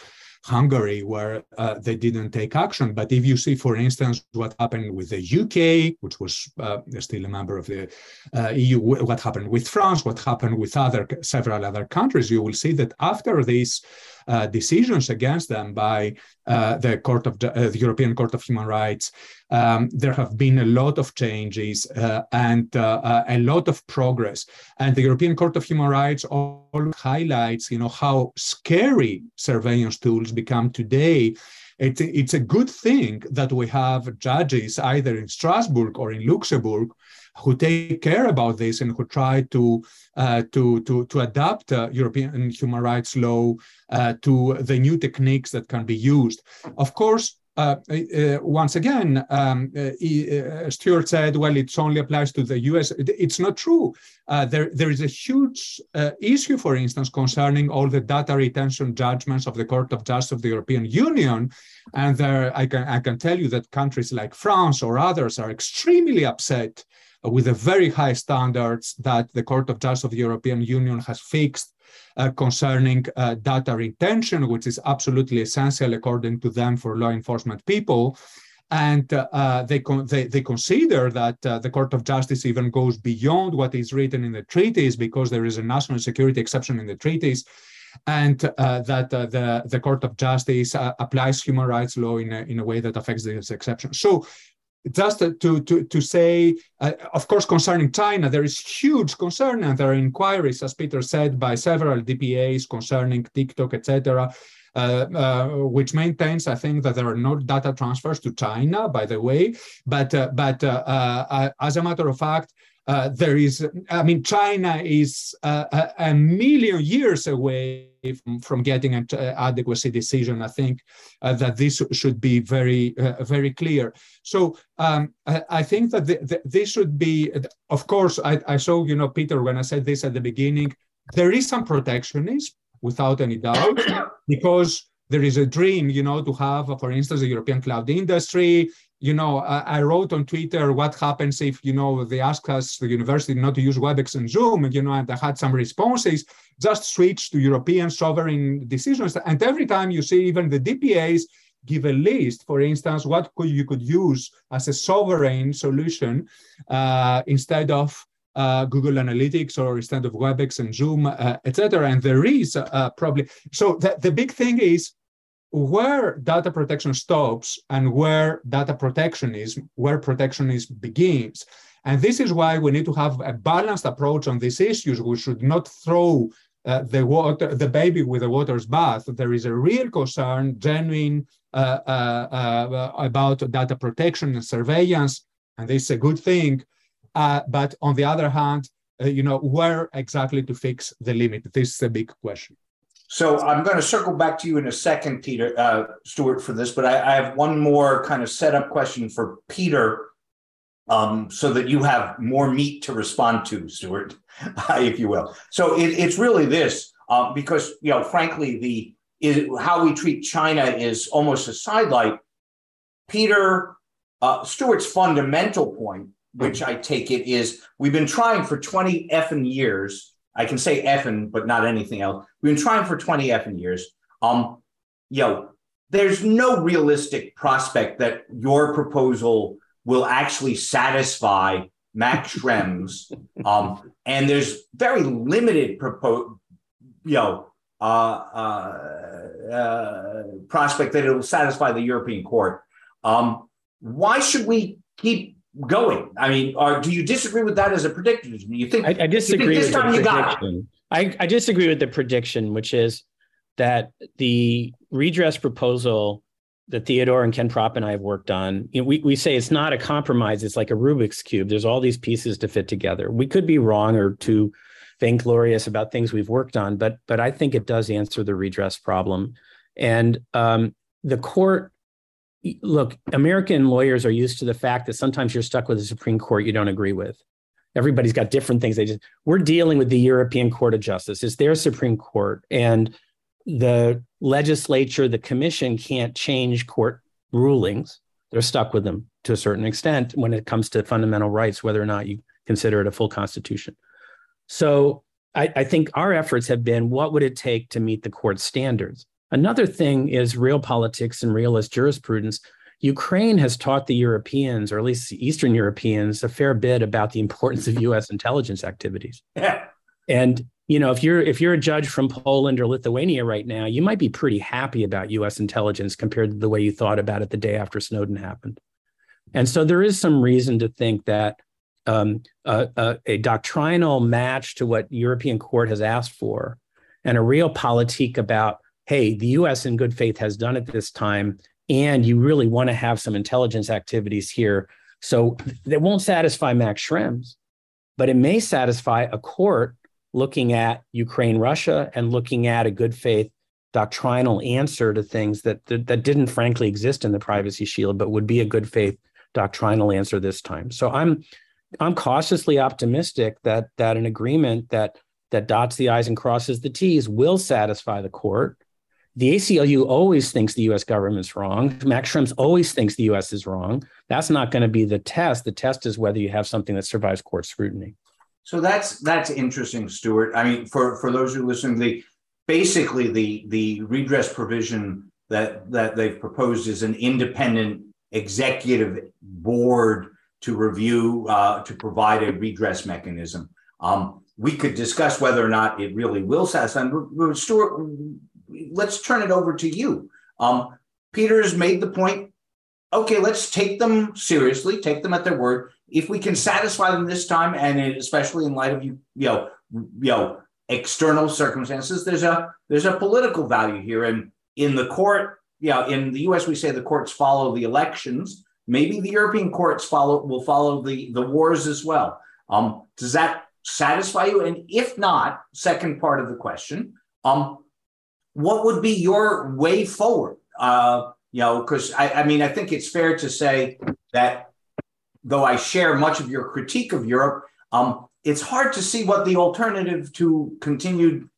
[SPEAKER 12] Hungary, where uh, they didn't take action. But if you see, for instance, what happened with the U K, which was uh, still a member of the uh, E U, what happened with France, what happened with other several other countries, you will see that after these uh, decisions against them by uh, the Court of uh, the European Court of Human Rights, um, there have been a lot of changes uh, and uh, uh, a lot of progress. And the European Court of Human Rights all highlights, you know, how scary surveillance tools become today. It's, it's a good thing that we have judges either in Strasbourg or in Luxembourg who take care about this and who try to uh, to to to adapt uh, European human rights law uh, to the new techniques that can be used. Of course, uh, uh, once again, um, uh, uh, Stuart said, "Well, it only applies to the U S" It's not true. Uh, there there is a huge uh, issue, for instance, concerning all the data retention judgments of the Court of Justice of the European Union, and there I can I can tell you that countries like France or others are extremely upset with the very high standards that the Court of Justice of the European Union has fixed uh, concerning uh, data retention, which is absolutely essential, according to them, for law enforcement people. And uh, they, con they, they consider that uh, the Court of Justice even goes beyond what is written in the treaties, because there is a national security exception in the treaties, and uh, that uh, the, the Court of Justice uh, applies human rights law in a, in a way that affects this exception. So, just to, to, to say, uh, of course, concerning China, there is huge concern, and there are inquiries, as Peter said, by several D P As concerning TikTok, et cetera, uh, uh, which maintains, I think, that there are no data transfers to China, by the way. But, uh, but uh, uh, as a matter of fact, uh, there is, I mean, China is uh, a, a million years away from, from getting an uh, adequacy decision. I think uh, that this should be very, uh, very clear. So um, I, I think that the, the, this should be, of course, I, I saw, you know, Peter, when I said this at the beginning, there is some protectionism, without any doubt, because there is a dream, you know, to have, for instance, a European cloud industry. You know, I, I wrote on Twitter, what happens if, you know, they ask us, the university, not to use WebEx and Zoom, you know, and I had some responses, just switch to European sovereign decisions. And every time you see even the D P As give a list, for instance, what could you could use as a sovereign solution uh, instead of uh, Google Analytics or instead of WebEx and Zoom, uh, et cetera. And there is uh, probably, so the, the big thing is, where data protection stops and where data protectionism, where protectionism begins. And this is why we need to have a balanced approach on these issues. We should not throw uh, the water, the baby with the water's bath. There is a real concern, genuine, uh, uh, uh, about data protection and surveillance, and this is a good thing. Uh, but on the other hand, uh, you know, where exactly to fix the limit? This is a big question.
[SPEAKER 10] So I'm going to circle back to you in a second, Peter, uh, Stuart, for this, but I, I have one more kind of setup question for Peter, um, so that you have more meat to respond to, Stuart, if you will. So it, it's really this, uh, because, you know, frankly, the is, how we treat China is almost a sidelight. Peter, uh, Stuart's fundamental point, which I take it is, we've been trying for twenty effing years. I can say effing, but not anything else. We've been trying for twenty effing years. Um, you know, there's no realistic prospect that your proposal will actually satisfy Max Schrems. Um, and there's very limited propo- you know, uh, uh, uh, prospect that it will satisfy the European Court. Um, why should we keep going? I mean, or do you disagree with that as a prediction? Do you think
[SPEAKER 11] I, I disagree
[SPEAKER 10] you think this
[SPEAKER 11] with
[SPEAKER 10] time
[SPEAKER 11] the
[SPEAKER 10] you got it?
[SPEAKER 11] prediction. I, I disagree with the prediction, which is that the redress proposal that Theodore and Ken Propp and I have worked on, you know, we, we say it's not a compromise, it's like a Rubik's Cube. There's all these pieces to fit together. We could be wrong or too vainglorious about things we've worked on, but but I think it does answer the redress problem. And um, the court, look, American lawyers are used to the fact that sometimes you're stuck with a Supreme Court you don't agree with. Everybody's got different things. They just, we're dealing with the European Court of Justice. It's their Supreme Court, and the legislature, the commission can't change court rulings. They're stuck with them to a certain extent when it comes to fundamental rights, whether or not you consider it a full constitution. So I, I think our efforts have been, what would it take to meet the court standards? Another thing is realpolitics and realist jurisprudence. Ukraine has taught the Europeans, or at least Eastern Europeans, a fair bit about the importance of U S intelligence activities.
[SPEAKER 10] Yeah.
[SPEAKER 11] And you know, if you're if you're a judge from Poland or Lithuania right now, you might be pretty happy about U S intelligence compared to the way you thought about it the day after Snowden happened. And so there is some reason to think that um, a, a, a doctrinal match to what European court has asked for, and a realpolitik about, hey, the U S in good faith has done it this time, and you really want to have some intelligence activities here. So it won't satisfy Max Schrems, but it may satisfy a court looking at Ukraine, Russia, and looking at a good faith doctrinal answer to things that, that, that didn't frankly exist in the Privacy Shield, but would be a good faith doctrinal answer this time. So I'm I'm cautiously optimistic that that an agreement that that dots the I's and crosses the T's will satisfy the court. The A C L U always thinks the U S government's wrong. Max Schrems always thinks the U S is wrong. That's not going to be the test. The test is whether you have something that survives court scrutiny.
[SPEAKER 10] So that's that's interesting, Stuart. I mean, for, for those who listen, the basically the the redress provision that that they've proposed is an independent executive board to review uh, to provide a redress mechanism. Um, we could discuss whether or not it really will satisfy. But Stuart, let's turn it over to you. Um, Peter has made the point. Okay, let's take them seriously, take them at their word. If we can satisfy them this time, and especially in light of you, you know, you know, external circumstances, there's a there's a political value here. And in the court, yeah, in the U S, we say the courts follow the elections. Maybe the European courts follow will follow the the wars as well. Um, does that satisfy you? And if not, second part of the question, um, what would be your way forward? Uh, you know, because I, I mean, I think it's fair to say that though I share much of your critique of Europe, um, it's hard to see what the alternative to continued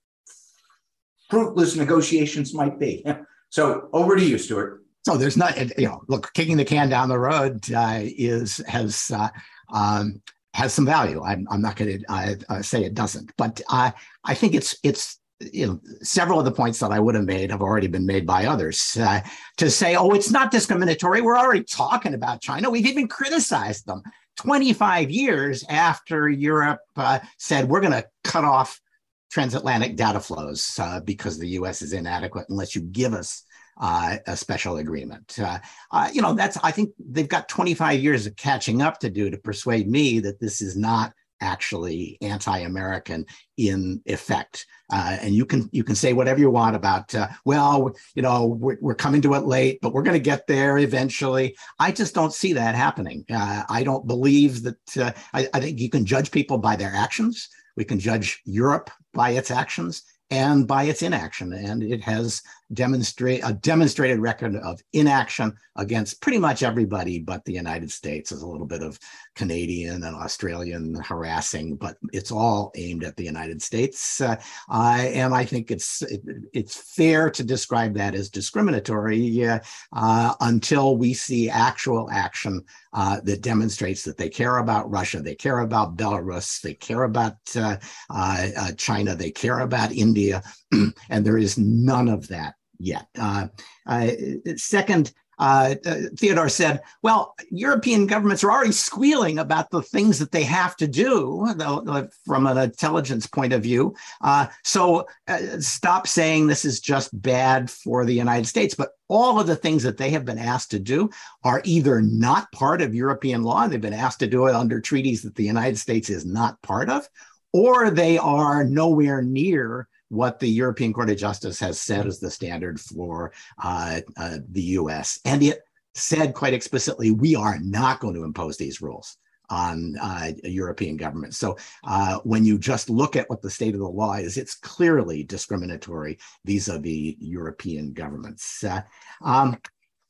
[SPEAKER 10] fruitless negotiations might be. So over to you, Stuart.
[SPEAKER 13] So there's not, you know, look, kicking the can down the road uh, is has uh, um, has some value. I'm, I'm not going to uh, uh, say it doesn't, but I I think it's it's. You know, several of the points that I would have made have already been made by others. Uh, to say, oh, it's not discriminatory. We're already talking about China. We've even criticized them. twenty-five years after Europe uh, said, we're going to cut off transatlantic data flows uh, because the U S is inadequate unless you give us uh, a special agreement. Uh, uh, you know, that's, I think they've got twenty-five years of catching up to do to persuade me that this is not actually anti-American in effect. Uh, and you can you can say whatever you want about, uh, well, you know, we're, we're coming to it late, but we're going to get there eventually. I just don't see that happening. Uh, I don't believe that. Uh, I, I think you can judge people by their actions. We can judge Europe by its actions and by its inaction. And it has demonstrate a demonstrated record of inaction against pretty much everybody but the United States. There's a little bit of Canadian and Australian harassing, but it's all aimed at the United States. Uh, uh, and I think it's it, it's fair to describe that as discriminatory uh, uh, until we see actual action uh, that demonstrates that they care about Russia, they care about Belarus, they care about uh, uh, uh, China, they care about India, and there is none of that yet. Uh, uh, second, uh, uh, Theodore said, well, European governments are already squealing about the things that they have to do uh, from an intelligence point of view. Uh, so uh, stop saying this is just bad for the United States. But all of the things that they have been asked to do are either not part of European law, they've been asked to do it under treaties that the United States is not part of, or they are nowhere near what the European Court of Justice has said is the standard for uh, uh, the U S. And it said quite explicitly, we are not going to impose these rules on uh, European governments. So uh, when you just look at what the state of the law is, it's clearly discriminatory vis-a-vis European governments. Uh, um,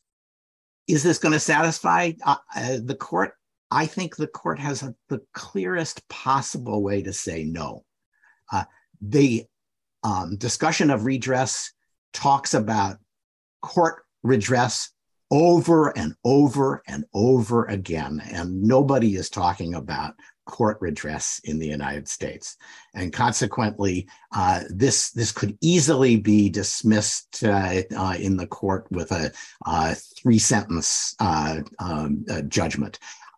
[SPEAKER 13] is this going to satisfy uh, uh, the court? I think the court has a, the clearest possible way to say no. Uh, the Um, discussion of redress talks about court redress over and over and over again. And nobody is talking about court redress in the United States. And consequently, uh, this, this could easily be dismissed uh, uh, in the court with a uh, three-sentence uh, um, uh, judgment.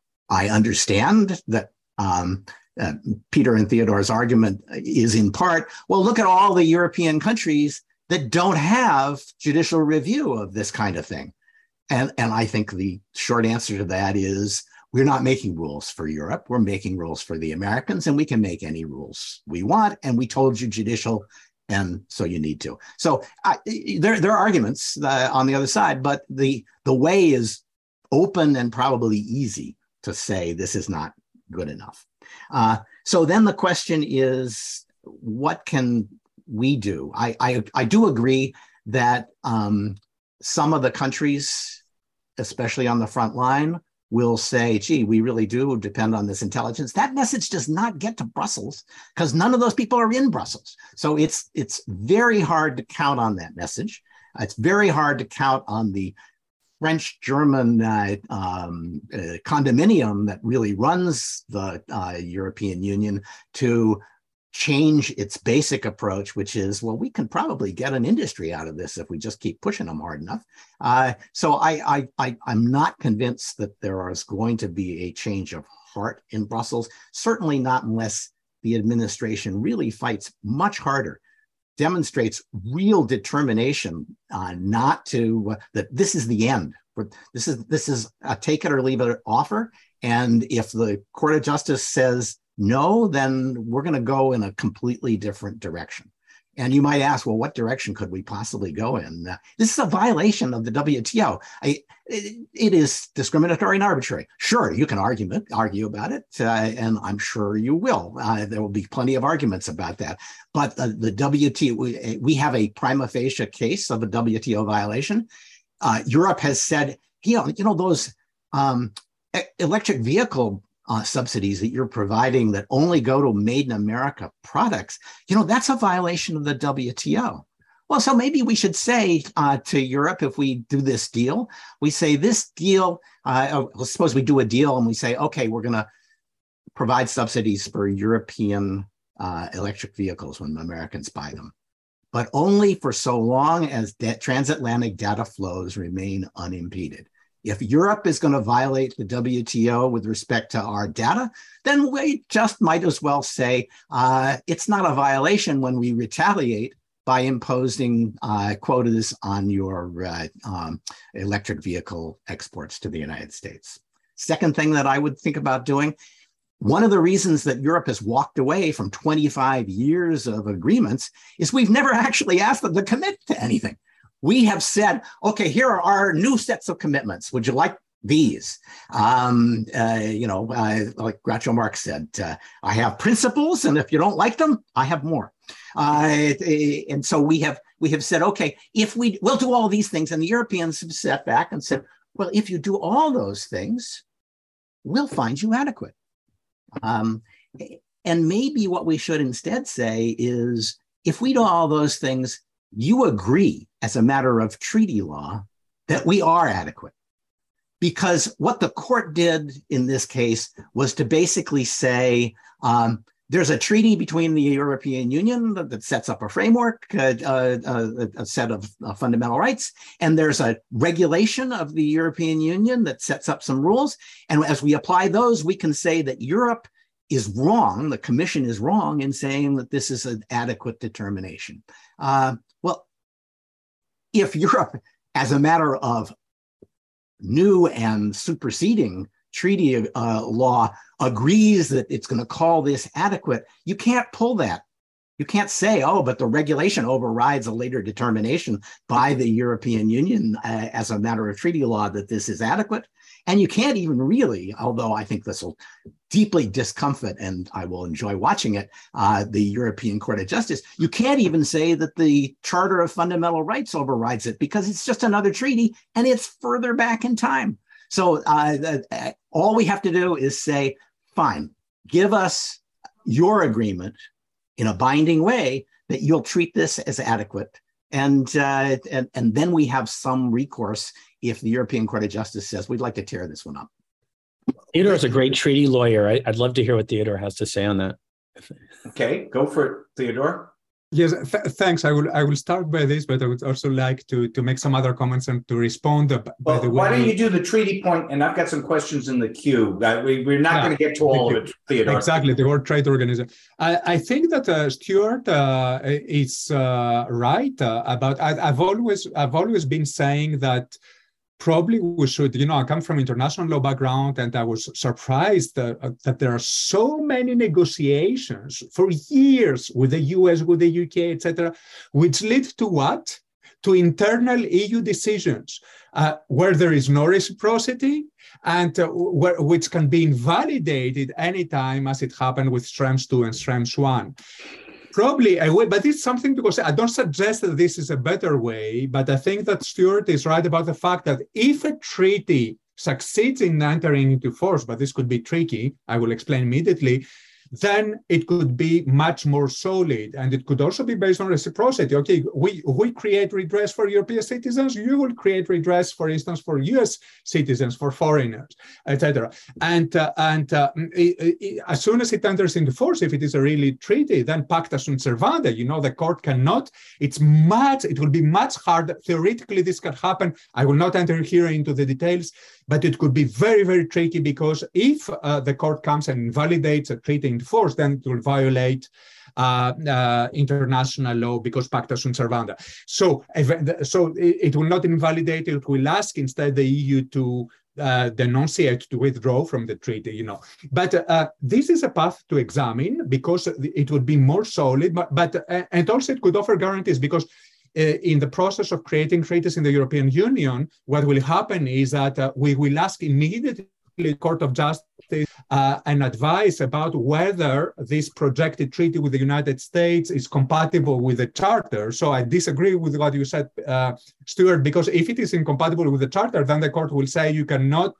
[SPEAKER 13] I understand that um, uh, Peter and Theodore's argument is in part, well, look at all the European countries that don't have judicial review of this kind of thing. And, and I think the short answer to that is, we're not making rules for Europe. We're making rules for the Americans, and we can make any rules we want. And we told you judicial, and so you need to. So uh, there, there are arguments uh, on the other side, but the, the way is open and probably easy to say this is not good enough. Uh, so then the question is, what can we do? I, I, I do agree that um, some of the countries, especially on the front line, will say, gee, we really do depend on this intelligence. That message does not get to Brussels because none of those people are in Brussels. So it's, it's very hard to count on that message. It's very hard to count on the French-German uh, um, uh, condominium that really runs the uh, European Union to change its basic approach, which is, well, we can probably get an industry out of this if we just keep pushing them hard enough. Uh, so I, I, I, I'm not convinced that there is going to be a change of heart in Brussels, certainly not unless the administration really fights much harder, demonstrates real determination uh, not to, uh, that this is the end. This is, this is a take it or leave it offer. And if the Court of Justice says no, then we're going to go in a completely different direction. And you might ask, well, what direction could we possibly go in? Uh, this is a violation of the W T O. I, it, it is discriminatory and arbitrary. Sure, you can argue, it, argue about it, uh, and I'm sure you will. Uh, there will be plenty of arguments about that. But uh, the W T O, we, we have a prima facie case of a W T O violation. Uh, Europe has said, you know, you know those um, electric vehicle Uh, subsidies that you're providing that only go to made in America products, you know, that's a violation of the W T O. Well, so maybe we should say uh, to Europe, if we do this deal, we say this deal, uh, suppose we do a deal and we say, okay, we're going to provide subsidies for European uh, electric vehicles when Americans buy them, but only for so long as transatlantic data flows remain unimpeded. If Europe is going to violate the W T O with respect to our data, then we just might as well say uh, it's not a violation when we retaliate by imposing uh, quotas on your uh, um, electric vehicle exports to the United States. Second thing that I would think about doing, one of the reasons that Europe has walked away from twenty-five years of agreements is we've never actually asked them to commit to anything. We have said, okay, here are our new sets of commitments. Would you like these? Um, uh, you know, uh, like Groucho Marx said, uh, I have principles, and if you don't like them, I have more. Uh, and so we have we have said, okay, if we we'll do all these things, and the Europeans have sat back and said, well, if you do all those things, we'll find you adequate. Um, and maybe what we should instead say is, if we do all those things, you agree as a matter of treaty law that we are adequate. Because what the court did in this case was to basically say, um, there's a treaty between the European Union that, that sets up a framework, uh, uh, a set of uh, fundamental rights, and there's a regulation of the European Union that sets up some rules. And as we apply those, we can say that Europe is wrong, the Commission is wrong in saying that this is an adequate determination. Uh, well, if Europe, as a matter of new and superseding treaty uh, law, agrees that it's going to call this adequate, you can't pull that. You can't say, oh, but the regulation overrides a later determination by the European Union uh, as a matter of treaty law that this is adequate. And you can't even really, although I think this will deeply discomfort, and I will enjoy watching it, uh, the European Court of Justice, you can't even say that the Charter of Fundamental Rights overrides it because it's just another treaty and it's further back in time. So uh, uh, all we have to do is say, fine, give us your agreement in a binding way that you'll treat this as adequate. And, uh, and, and then we have some recourse if the European Court of Justice says, we'd like to tear this one up.
[SPEAKER 11] Theodore is a great treaty lawyer. I, I'd love to hear what Theodore has to say on that.
[SPEAKER 10] Okay, go for it, Theodore.
[SPEAKER 12] Yes, th thanks. I will I will start by this, but I would also like to to make some other comments and to respond. Uh, by
[SPEAKER 10] well,
[SPEAKER 12] the way,
[SPEAKER 10] why don't you do the treaty point? And I've got some questions in the queue. Uh, we, we're not yeah, going to get to all of it, Theodore.
[SPEAKER 12] Exactly, the World Trade Organization. I, I think that uh, Stuart uh, is uh, right uh, about. I, I've always I've always been saying that. Probably we should, you know, I come from international law background, and I was surprised uh, that there are so many negotiations for years with the U S, with the U K, et cetera, which lead to what? To internal E U decisions uh, where there is no reciprocity and uh, where, which can be invalidated anytime, as it happened with Schrems two and Schrems one. Probably, I would, but it's something because I don't suggest that this is a better way, but I think that Stuart is right about the fact that if a treaty succeeds in entering into force, but this could be tricky, I will explain immediately, then it could be much more solid. And it could also be based on reciprocity. Okay, we, we create redress for European citizens, you will create redress, for instance, for U S citizens, for foreigners, et cetera. And, uh, and uh, it, it, as soon as it enters into force, if it is a really treaty, then pacta sunt servanda, you know, the court cannot, it's much, it will be much harder. Theoretically, this can happen. I will not enter here into the details, but it could be very, very tricky because if uh, the court comes and invalidates a treaty in force, then it will violate uh, uh, international law because pacta sunt servanda. So, so it, it will not invalidate, it will ask instead the E U to uh, denunciate, to withdraw from the treaty, you know. But uh, this is a path to examine because it would be more solid, but, but uh, and also it could offer guarantees because Uh, in the process of creating treaties in the European Union, what will happen is that uh, we will ask immediately the Court of Justice uh, an advice about whether this projected treaty with the United States is compatible with the Charter. So I disagree with what you said, uh, Stuart, because if it is incompatible with the Charter, then the court will say you cannot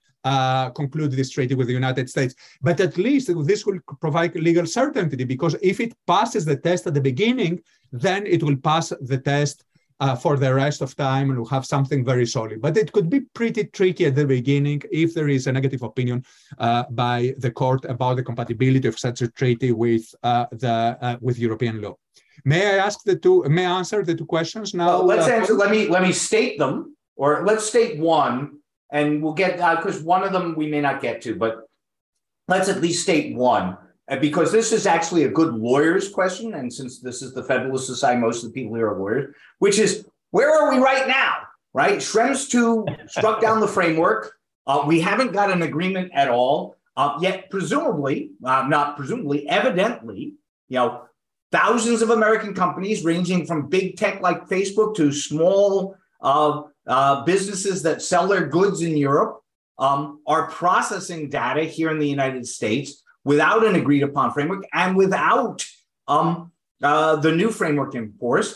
[SPEAKER 12] Uh, conclude this treaty with the United States. But at least this will provide legal certainty because if it passes the test at the beginning, then it will pass the test uh, for the rest of time and we'll have something very solid. But it could be pretty tricky at the beginning if there is a negative opinion uh, by the court about the compatibility of such a treaty with uh, the uh, with European law. May I ask the two? May I answer the two questions now?
[SPEAKER 10] Well, let's
[SPEAKER 12] uh,
[SPEAKER 10] answer. Let me let me state them, or let's state one. And we'll get, because uh, one of them we may not get to, but let's at least state one, uh, because this is actually a good lawyer's question. And since this is the Federalist Society, most of the people here are lawyers, which is, where are we right now, right? Schrems two struck down the framework. Uh, we haven't got an agreement at all, uh, yet presumably, uh, not presumably, evidently, you know, thousands of American companies ranging from big tech like Facebook to small uh, Uh, businesses that sell their goods in Europe um, are processing data here in the United States without an agreed upon framework and without um, uh, the new framework in force.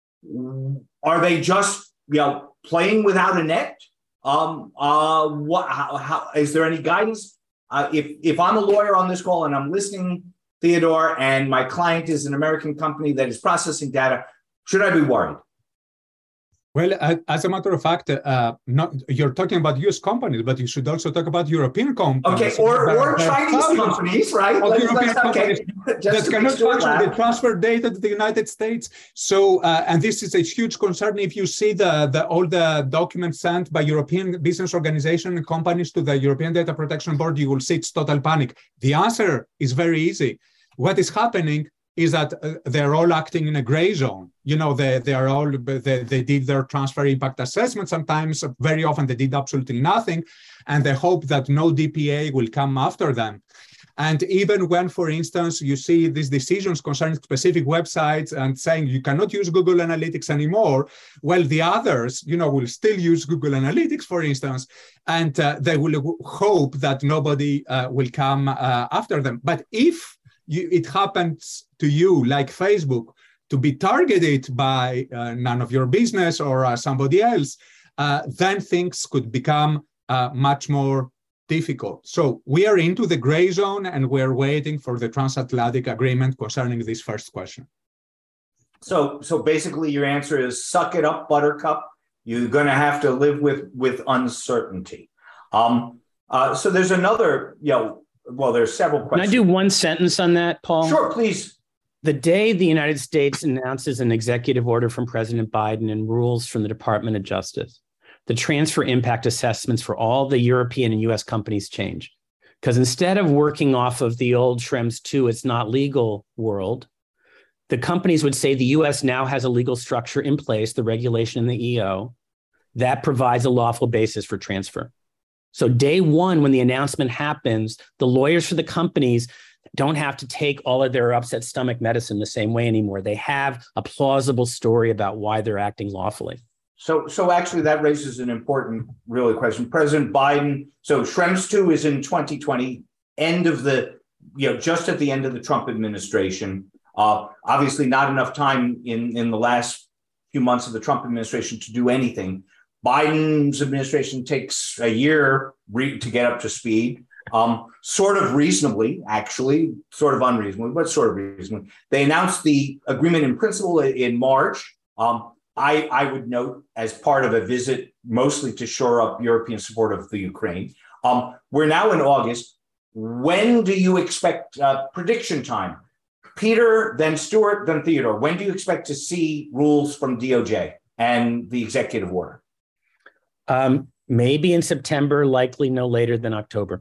[SPEAKER 10] Are they just, you know, playing without a net? Um, uh, what? How, how, is there any guidance? Uh, if if I'm a lawyer on this call and I'm listening, Theodore, and my client is an American company that is processing data, should I be worried?
[SPEAKER 12] Well, as a matter of fact, uh, not, you're talking about U S companies, but you should also talk about European companies.
[SPEAKER 10] Okay, or, or Chinese companies, right?
[SPEAKER 12] Let's,
[SPEAKER 10] European
[SPEAKER 12] let's,
[SPEAKER 10] companies
[SPEAKER 12] okay. that cannot actually transfer data to the United States. So, uh, and this is a huge concern. If you see the, the all the documents sent by European business organizations and companies to the European Data Protection Board, you will see it's total panic. The answer is very easy. What is happening is that uh, they're all acting in a gray zone. You know, they, they are all, they, they did their transfer impact assessment sometimes, very often they did absolutely nothing, and they hope that no D P A will come after them. And even when, for instance, you see these decisions concerning specific websites and saying you cannot use Google Analytics anymore, well, the others, you know, will still use Google Analytics, for instance, and uh, they will hope that nobody uh, will come uh, after them. But if You, it happens to you, like Facebook, to be targeted by uh, none of your business or uh, somebody else, uh, then things could become uh, much more difficult. So we are into the gray zone and we're waiting for the transatlantic agreement concerning this first question.
[SPEAKER 10] So, so basically your answer is suck it up, Buttercup. You're going to have to live with, with uncertainty. Um, uh, so there's another, you know, well, there's several questions.
[SPEAKER 11] Can I do one sentence on that, Paul?
[SPEAKER 10] Sure, please.
[SPEAKER 11] The day the United States announces an executive order from President Biden and rules from the Department of Justice, the transfer impact assessments for all the European and U S companies change. Because instead of working off of the old Schrems two, it's not legal world, the companies would say the U S now has a legal structure in place, the regulation in the E O, that provides a lawful basis for transfer. So day one, when the announcement happens, the lawyers for the companies don't have to take all of their upset stomach medicine the same way anymore. They have a plausible story about why they're acting lawfully.
[SPEAKER 10] So, so actually that raises an important, really question. President Biden, so Schrems two is in twenty twenty, end of the, you know, just at the end of the Trump administration. Uh, obviously not enough time in, in the last few months of the Trump administration to do anything. Biden's administration takes a year re- to get up to speed. Um, sort of reasonably, actually, sort of unreasonably, but sort of reasonably. They announced the agreement in principle in March. Um, I, I would note as part of a visit mostly to shore up European support of the Ukraine. Um, we're now in August. When do you expect uh, prediction time? Peter, then Stuart, then Theodore. When do you expect to see rules from D O J and the executive order?
[SPEAKER 11] Um, maybe in September, likely no later than October.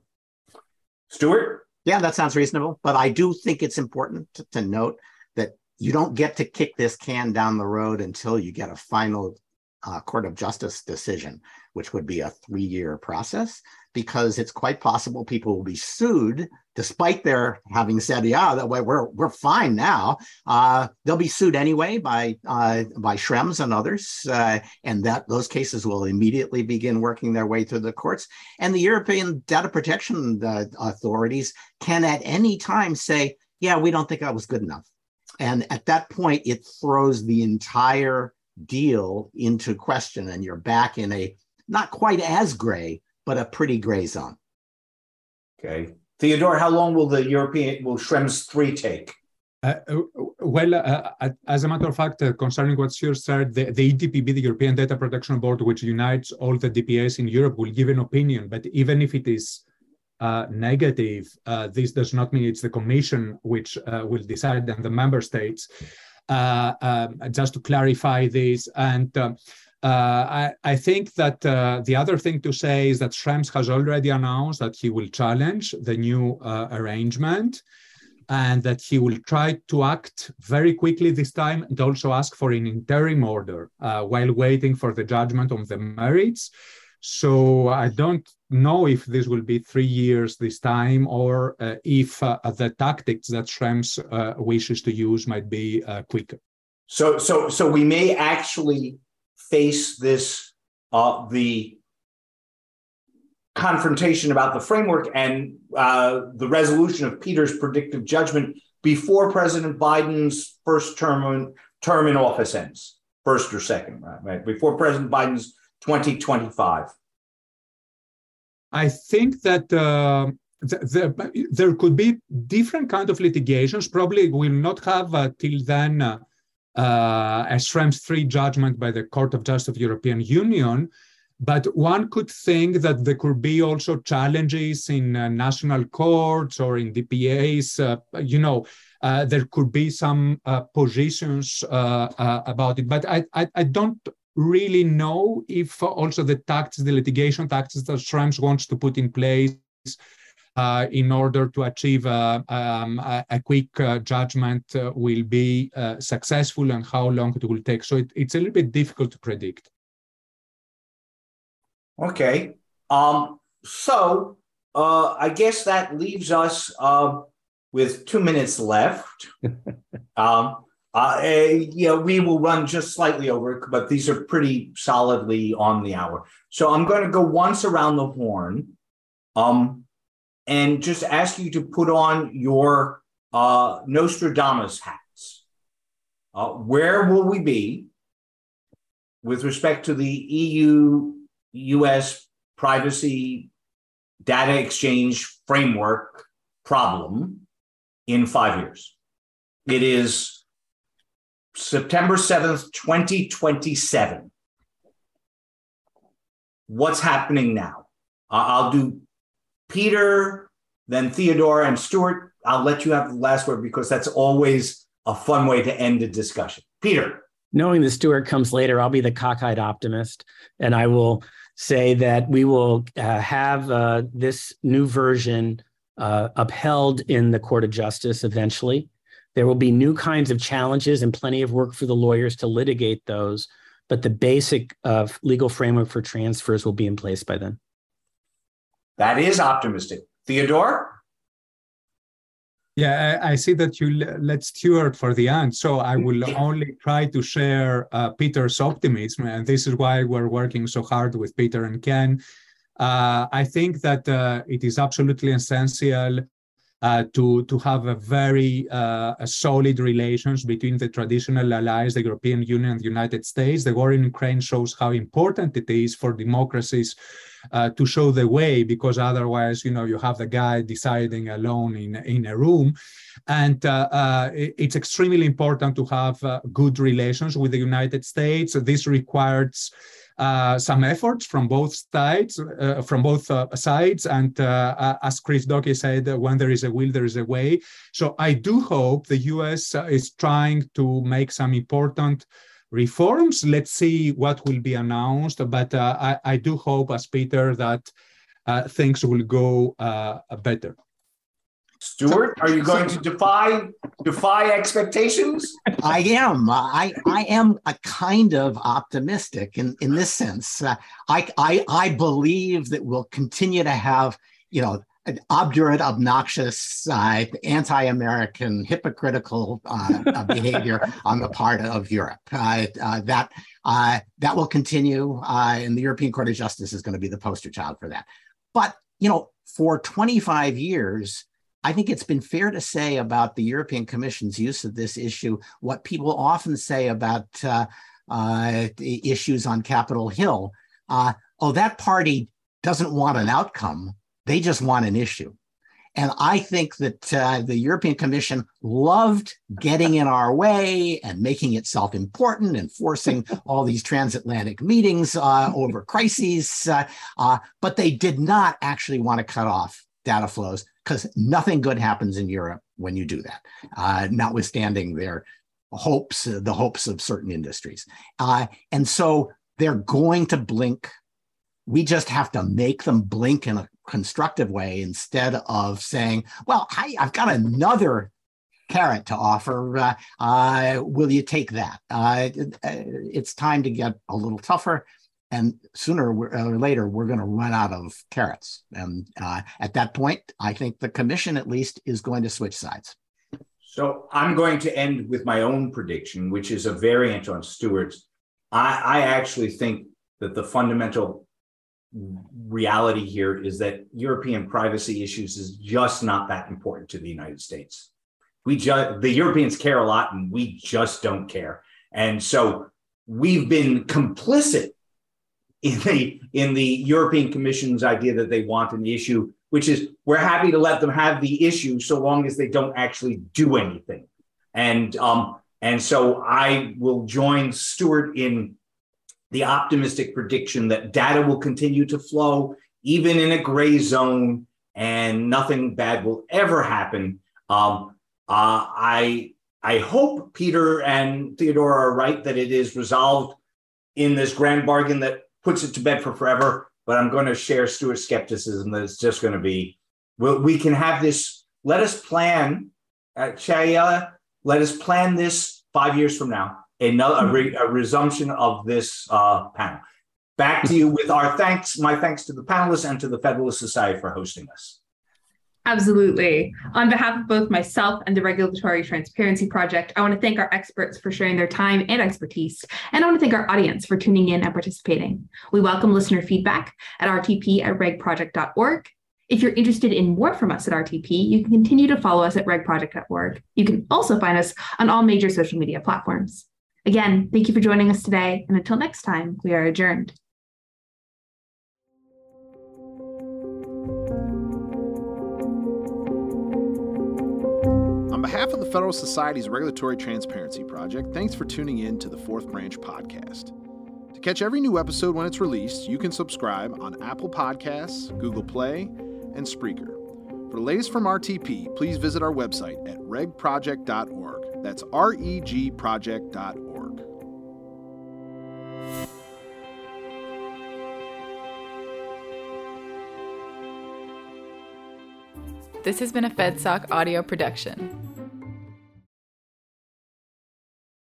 [SPEAKER 10] Stuart?
[SPEAKER 13] Yeah, that sounds reasonable. But I do think it's important to, to note that you don't get to kick this can down the road until you get a final uh, Court of Justice decision, which would be a three-year process, because it's quite possible people will be sued, despite their having said, yeah, that way we're we're fine now. Uh, they'll be sued anyway by uh, by Schrems and others, uh, and that those cases will immediately begin working their way through the courts. And the European data protection uh, authorities can at any time say, yeah, we don't think that was good enough. And at that point, it throws the entire deal into question, and you're back in a not quite as gray, but a pretty gray zone.
[SPEAKER 10] Okay. Theodore, how long will the European, will Schrems three take?
[SPEAKER 12] Uh, well, uh, as a matter of fact, uh, concerning what Stuart said, the, the E D P B, the European Data Protection Board, which unites all the D P As in Europe, will give an opinion. But even if it is uh, negative, uh, this does not mean it's the Commission which uh, will decide, and the member states. Uh, um, just to clarify this, and uh, uh, I, I think that uh, the other thing to say is that Schrems has already announced that he will challenge the new uh, arrangement, and that he will try to act very quickly this time and also ask for an interim order uh, while waiting for the judgment on the merits. So I don't know if this will be three years this time, or uh, if uh, the tactics that Schrems uh, wishes to use might be uh, quicker.
[SPEAKER 10] So, so, so we may actually face this, uh, the confrontation about the framework and uh, the resolution of Peter's predictive judgment before President Biden's first term, term in office ends, first or second, right? right? Before President Biden's twenty twenty-five.
[SPEAKER 12] I think that uh, the, the, there could be different kind of litigations. Probably will not have uh, till then uh, uh, a Schrems three judgment by the Court of Justice of the European Union. But one could think that there could be also challenges in uh, national courts or in D P As. Uh, you know, uh, there could be some uh, positions uh, uh, about it. But I, I, I don't really know if also the tactics, the litigation tactics that Schrems wants to put in place uh, in order to achieve uh, um, a, a quick uh, judgment uh, will be uh, successful, and how long it will take. So it, it's a little bit difficult to predict.
[SPEAKER 10] Okay. Um, so uh, I guess that leaves us uh, with two minutes left. um, Uh, you know, we will run just slightly over, but these are pretty solidly on the hour. So I'm going to go once around the horn um, and just ask you to put on your uh, Nostradamus hats. Uh, where will we be with respect to the E U U S privacy data exchange framework problem in five years? It is September seventh, twenty twenty-seven. What's happening now? Uh, I'll do Peter, then Theodore and Stuart. I'll let you have the last word because that's always a fun way to end a discussion. Peter.
[SPEAKER 11] Knowing that Stuart comes later, I'll be the cockeyed optimist, and I will say that we will uh, have uh, this new version uh, upheld in the Court of Justice eventually. There will be new kinds of challenges and plenty of work for the lawyers to litigate those, but the basic uh, legal framework for transfers will be in place by then.
[SPEAKER 10] That is optimistic. Theodore?
[SPEAKER 12] Yeah, I, I see that you let Stuart for the end, so I will only try to share uh, Peter's optimism, and this is why we're working so hard with Peter and Ken. Uh, I think that uh, it is absolutely essential uh, to, to have a very uh, a solid relations between the traditional allies, the European Union and the United States. The war in Ukraine shows how important it is for democracies Uh, to show the way, because otherwise, you know, you have the guy deciding alone in, in a room. And uh, uh, it, it's extremely important to have uh, good relations with the United States. This requires uh, some efforts from both sides, uh, from both uh, sides. And uh, as Chris Dockey said, when there is a will, there is a way. So I do hope the U S is trying to make some important reforms. Let's see what will be announced, but uh, I, I do hope, as Peter, that uh, things will go uh, better.
[SPEAKER 10] Stuart, are you going to defy defy expectations?
[SPEAKER 13] I am. I I am a kind of optimistic in in this sense. Uh, I I I believe that we'll continue to have, you know, an obdurate, obnoxious, uh, anti-American, hypocritical uh, behavior on the part of Europe. Uh, uh, that uh, that will continue, uh, and the European Court of Justice is going to be the poster child for that. But, you know, for twenty-five years, I think it's been fair to say about the European Commission's use of this issue what people often say about uh, uh, the issues on Capitol Hill. Uh, oh, that party doesn't want an outcome. They just want an issue. And I think that uh, the European Commission loved getting in our way and making itself important and forcing all these transatlantic meetings uh, over crises. Uh, uh, but they did not actually want to cut off data flows, because nothing good happens in Europe when you do that, uh, notwithstanding their hopes, uh, the hopes of certain industries. Uh, and so they're going to blink. We just have to make them blink in a constructive way instead of saying, well, I, I've got another carrot to offer. Uh, uh, will you take that? Uh, it's time to get a little tougher. And sooner or later, we're going to run out of carrots. And uh, at that point, I think the commission, at least, is going to switch sides.
[SPEAKER 10] So I'm going to end with my own prediction, which is a variant on Stuart's. I, I actually think that the fundamental reality here is that European privacy issues is just not that important to the United States. We just, the Europeans care a lot, and we just don't care. And so we've been complicit in the in the European Commission's idea that they want an issue, which is we're happy to let them have the issue so long as they don't actually do anything. And um, and so I will join Stuart in the optimistic prediction that data will continue to flow, even in a gray zone, and nothing bad will ever happen. Um, uh, I, I hope Peter and Theodore are right that it is resolved in this grand bargain that puts it to bed for forever, but I'm going to share Stuart's skepticism that it's just going to be, well, we can have this, let us plan, uh, Chayela, let us plan this five years from now. Another a, re, a resumption of this uh, panel. Back to you with our thanks, my thanks to the panelists and to the Federalist Society for hosting us.
[SPEAKER 9] Absolutely. On behalf of both myself and the Regulatory Transparency Project, I want to thank our experts for sharing their time and expertise, and I want to thank our audience for tuning in and participating. We welcome listener feedback at r t p at reg project dot org. If you're interested in more from us at R T P, you can continue to follow us at reg project dot org. You can also find us on all major social media platforms. Again, thank you for joining us today, and until next time, we are adjourned.
[SPEAKER 7] On On behalf of the Federal Society's Regulatory Transparency Project, thanks for tuning in to the Fourth Branch podcast. To catch every new episode when it's released, you can subscribe on Apple Podcasts, Google Play, and Spreaker. For the latest from R T P, please visit our website at reg project dot org. That's R E G project dot org.
[SPEAKER 14] This has been a FedSoc audio production.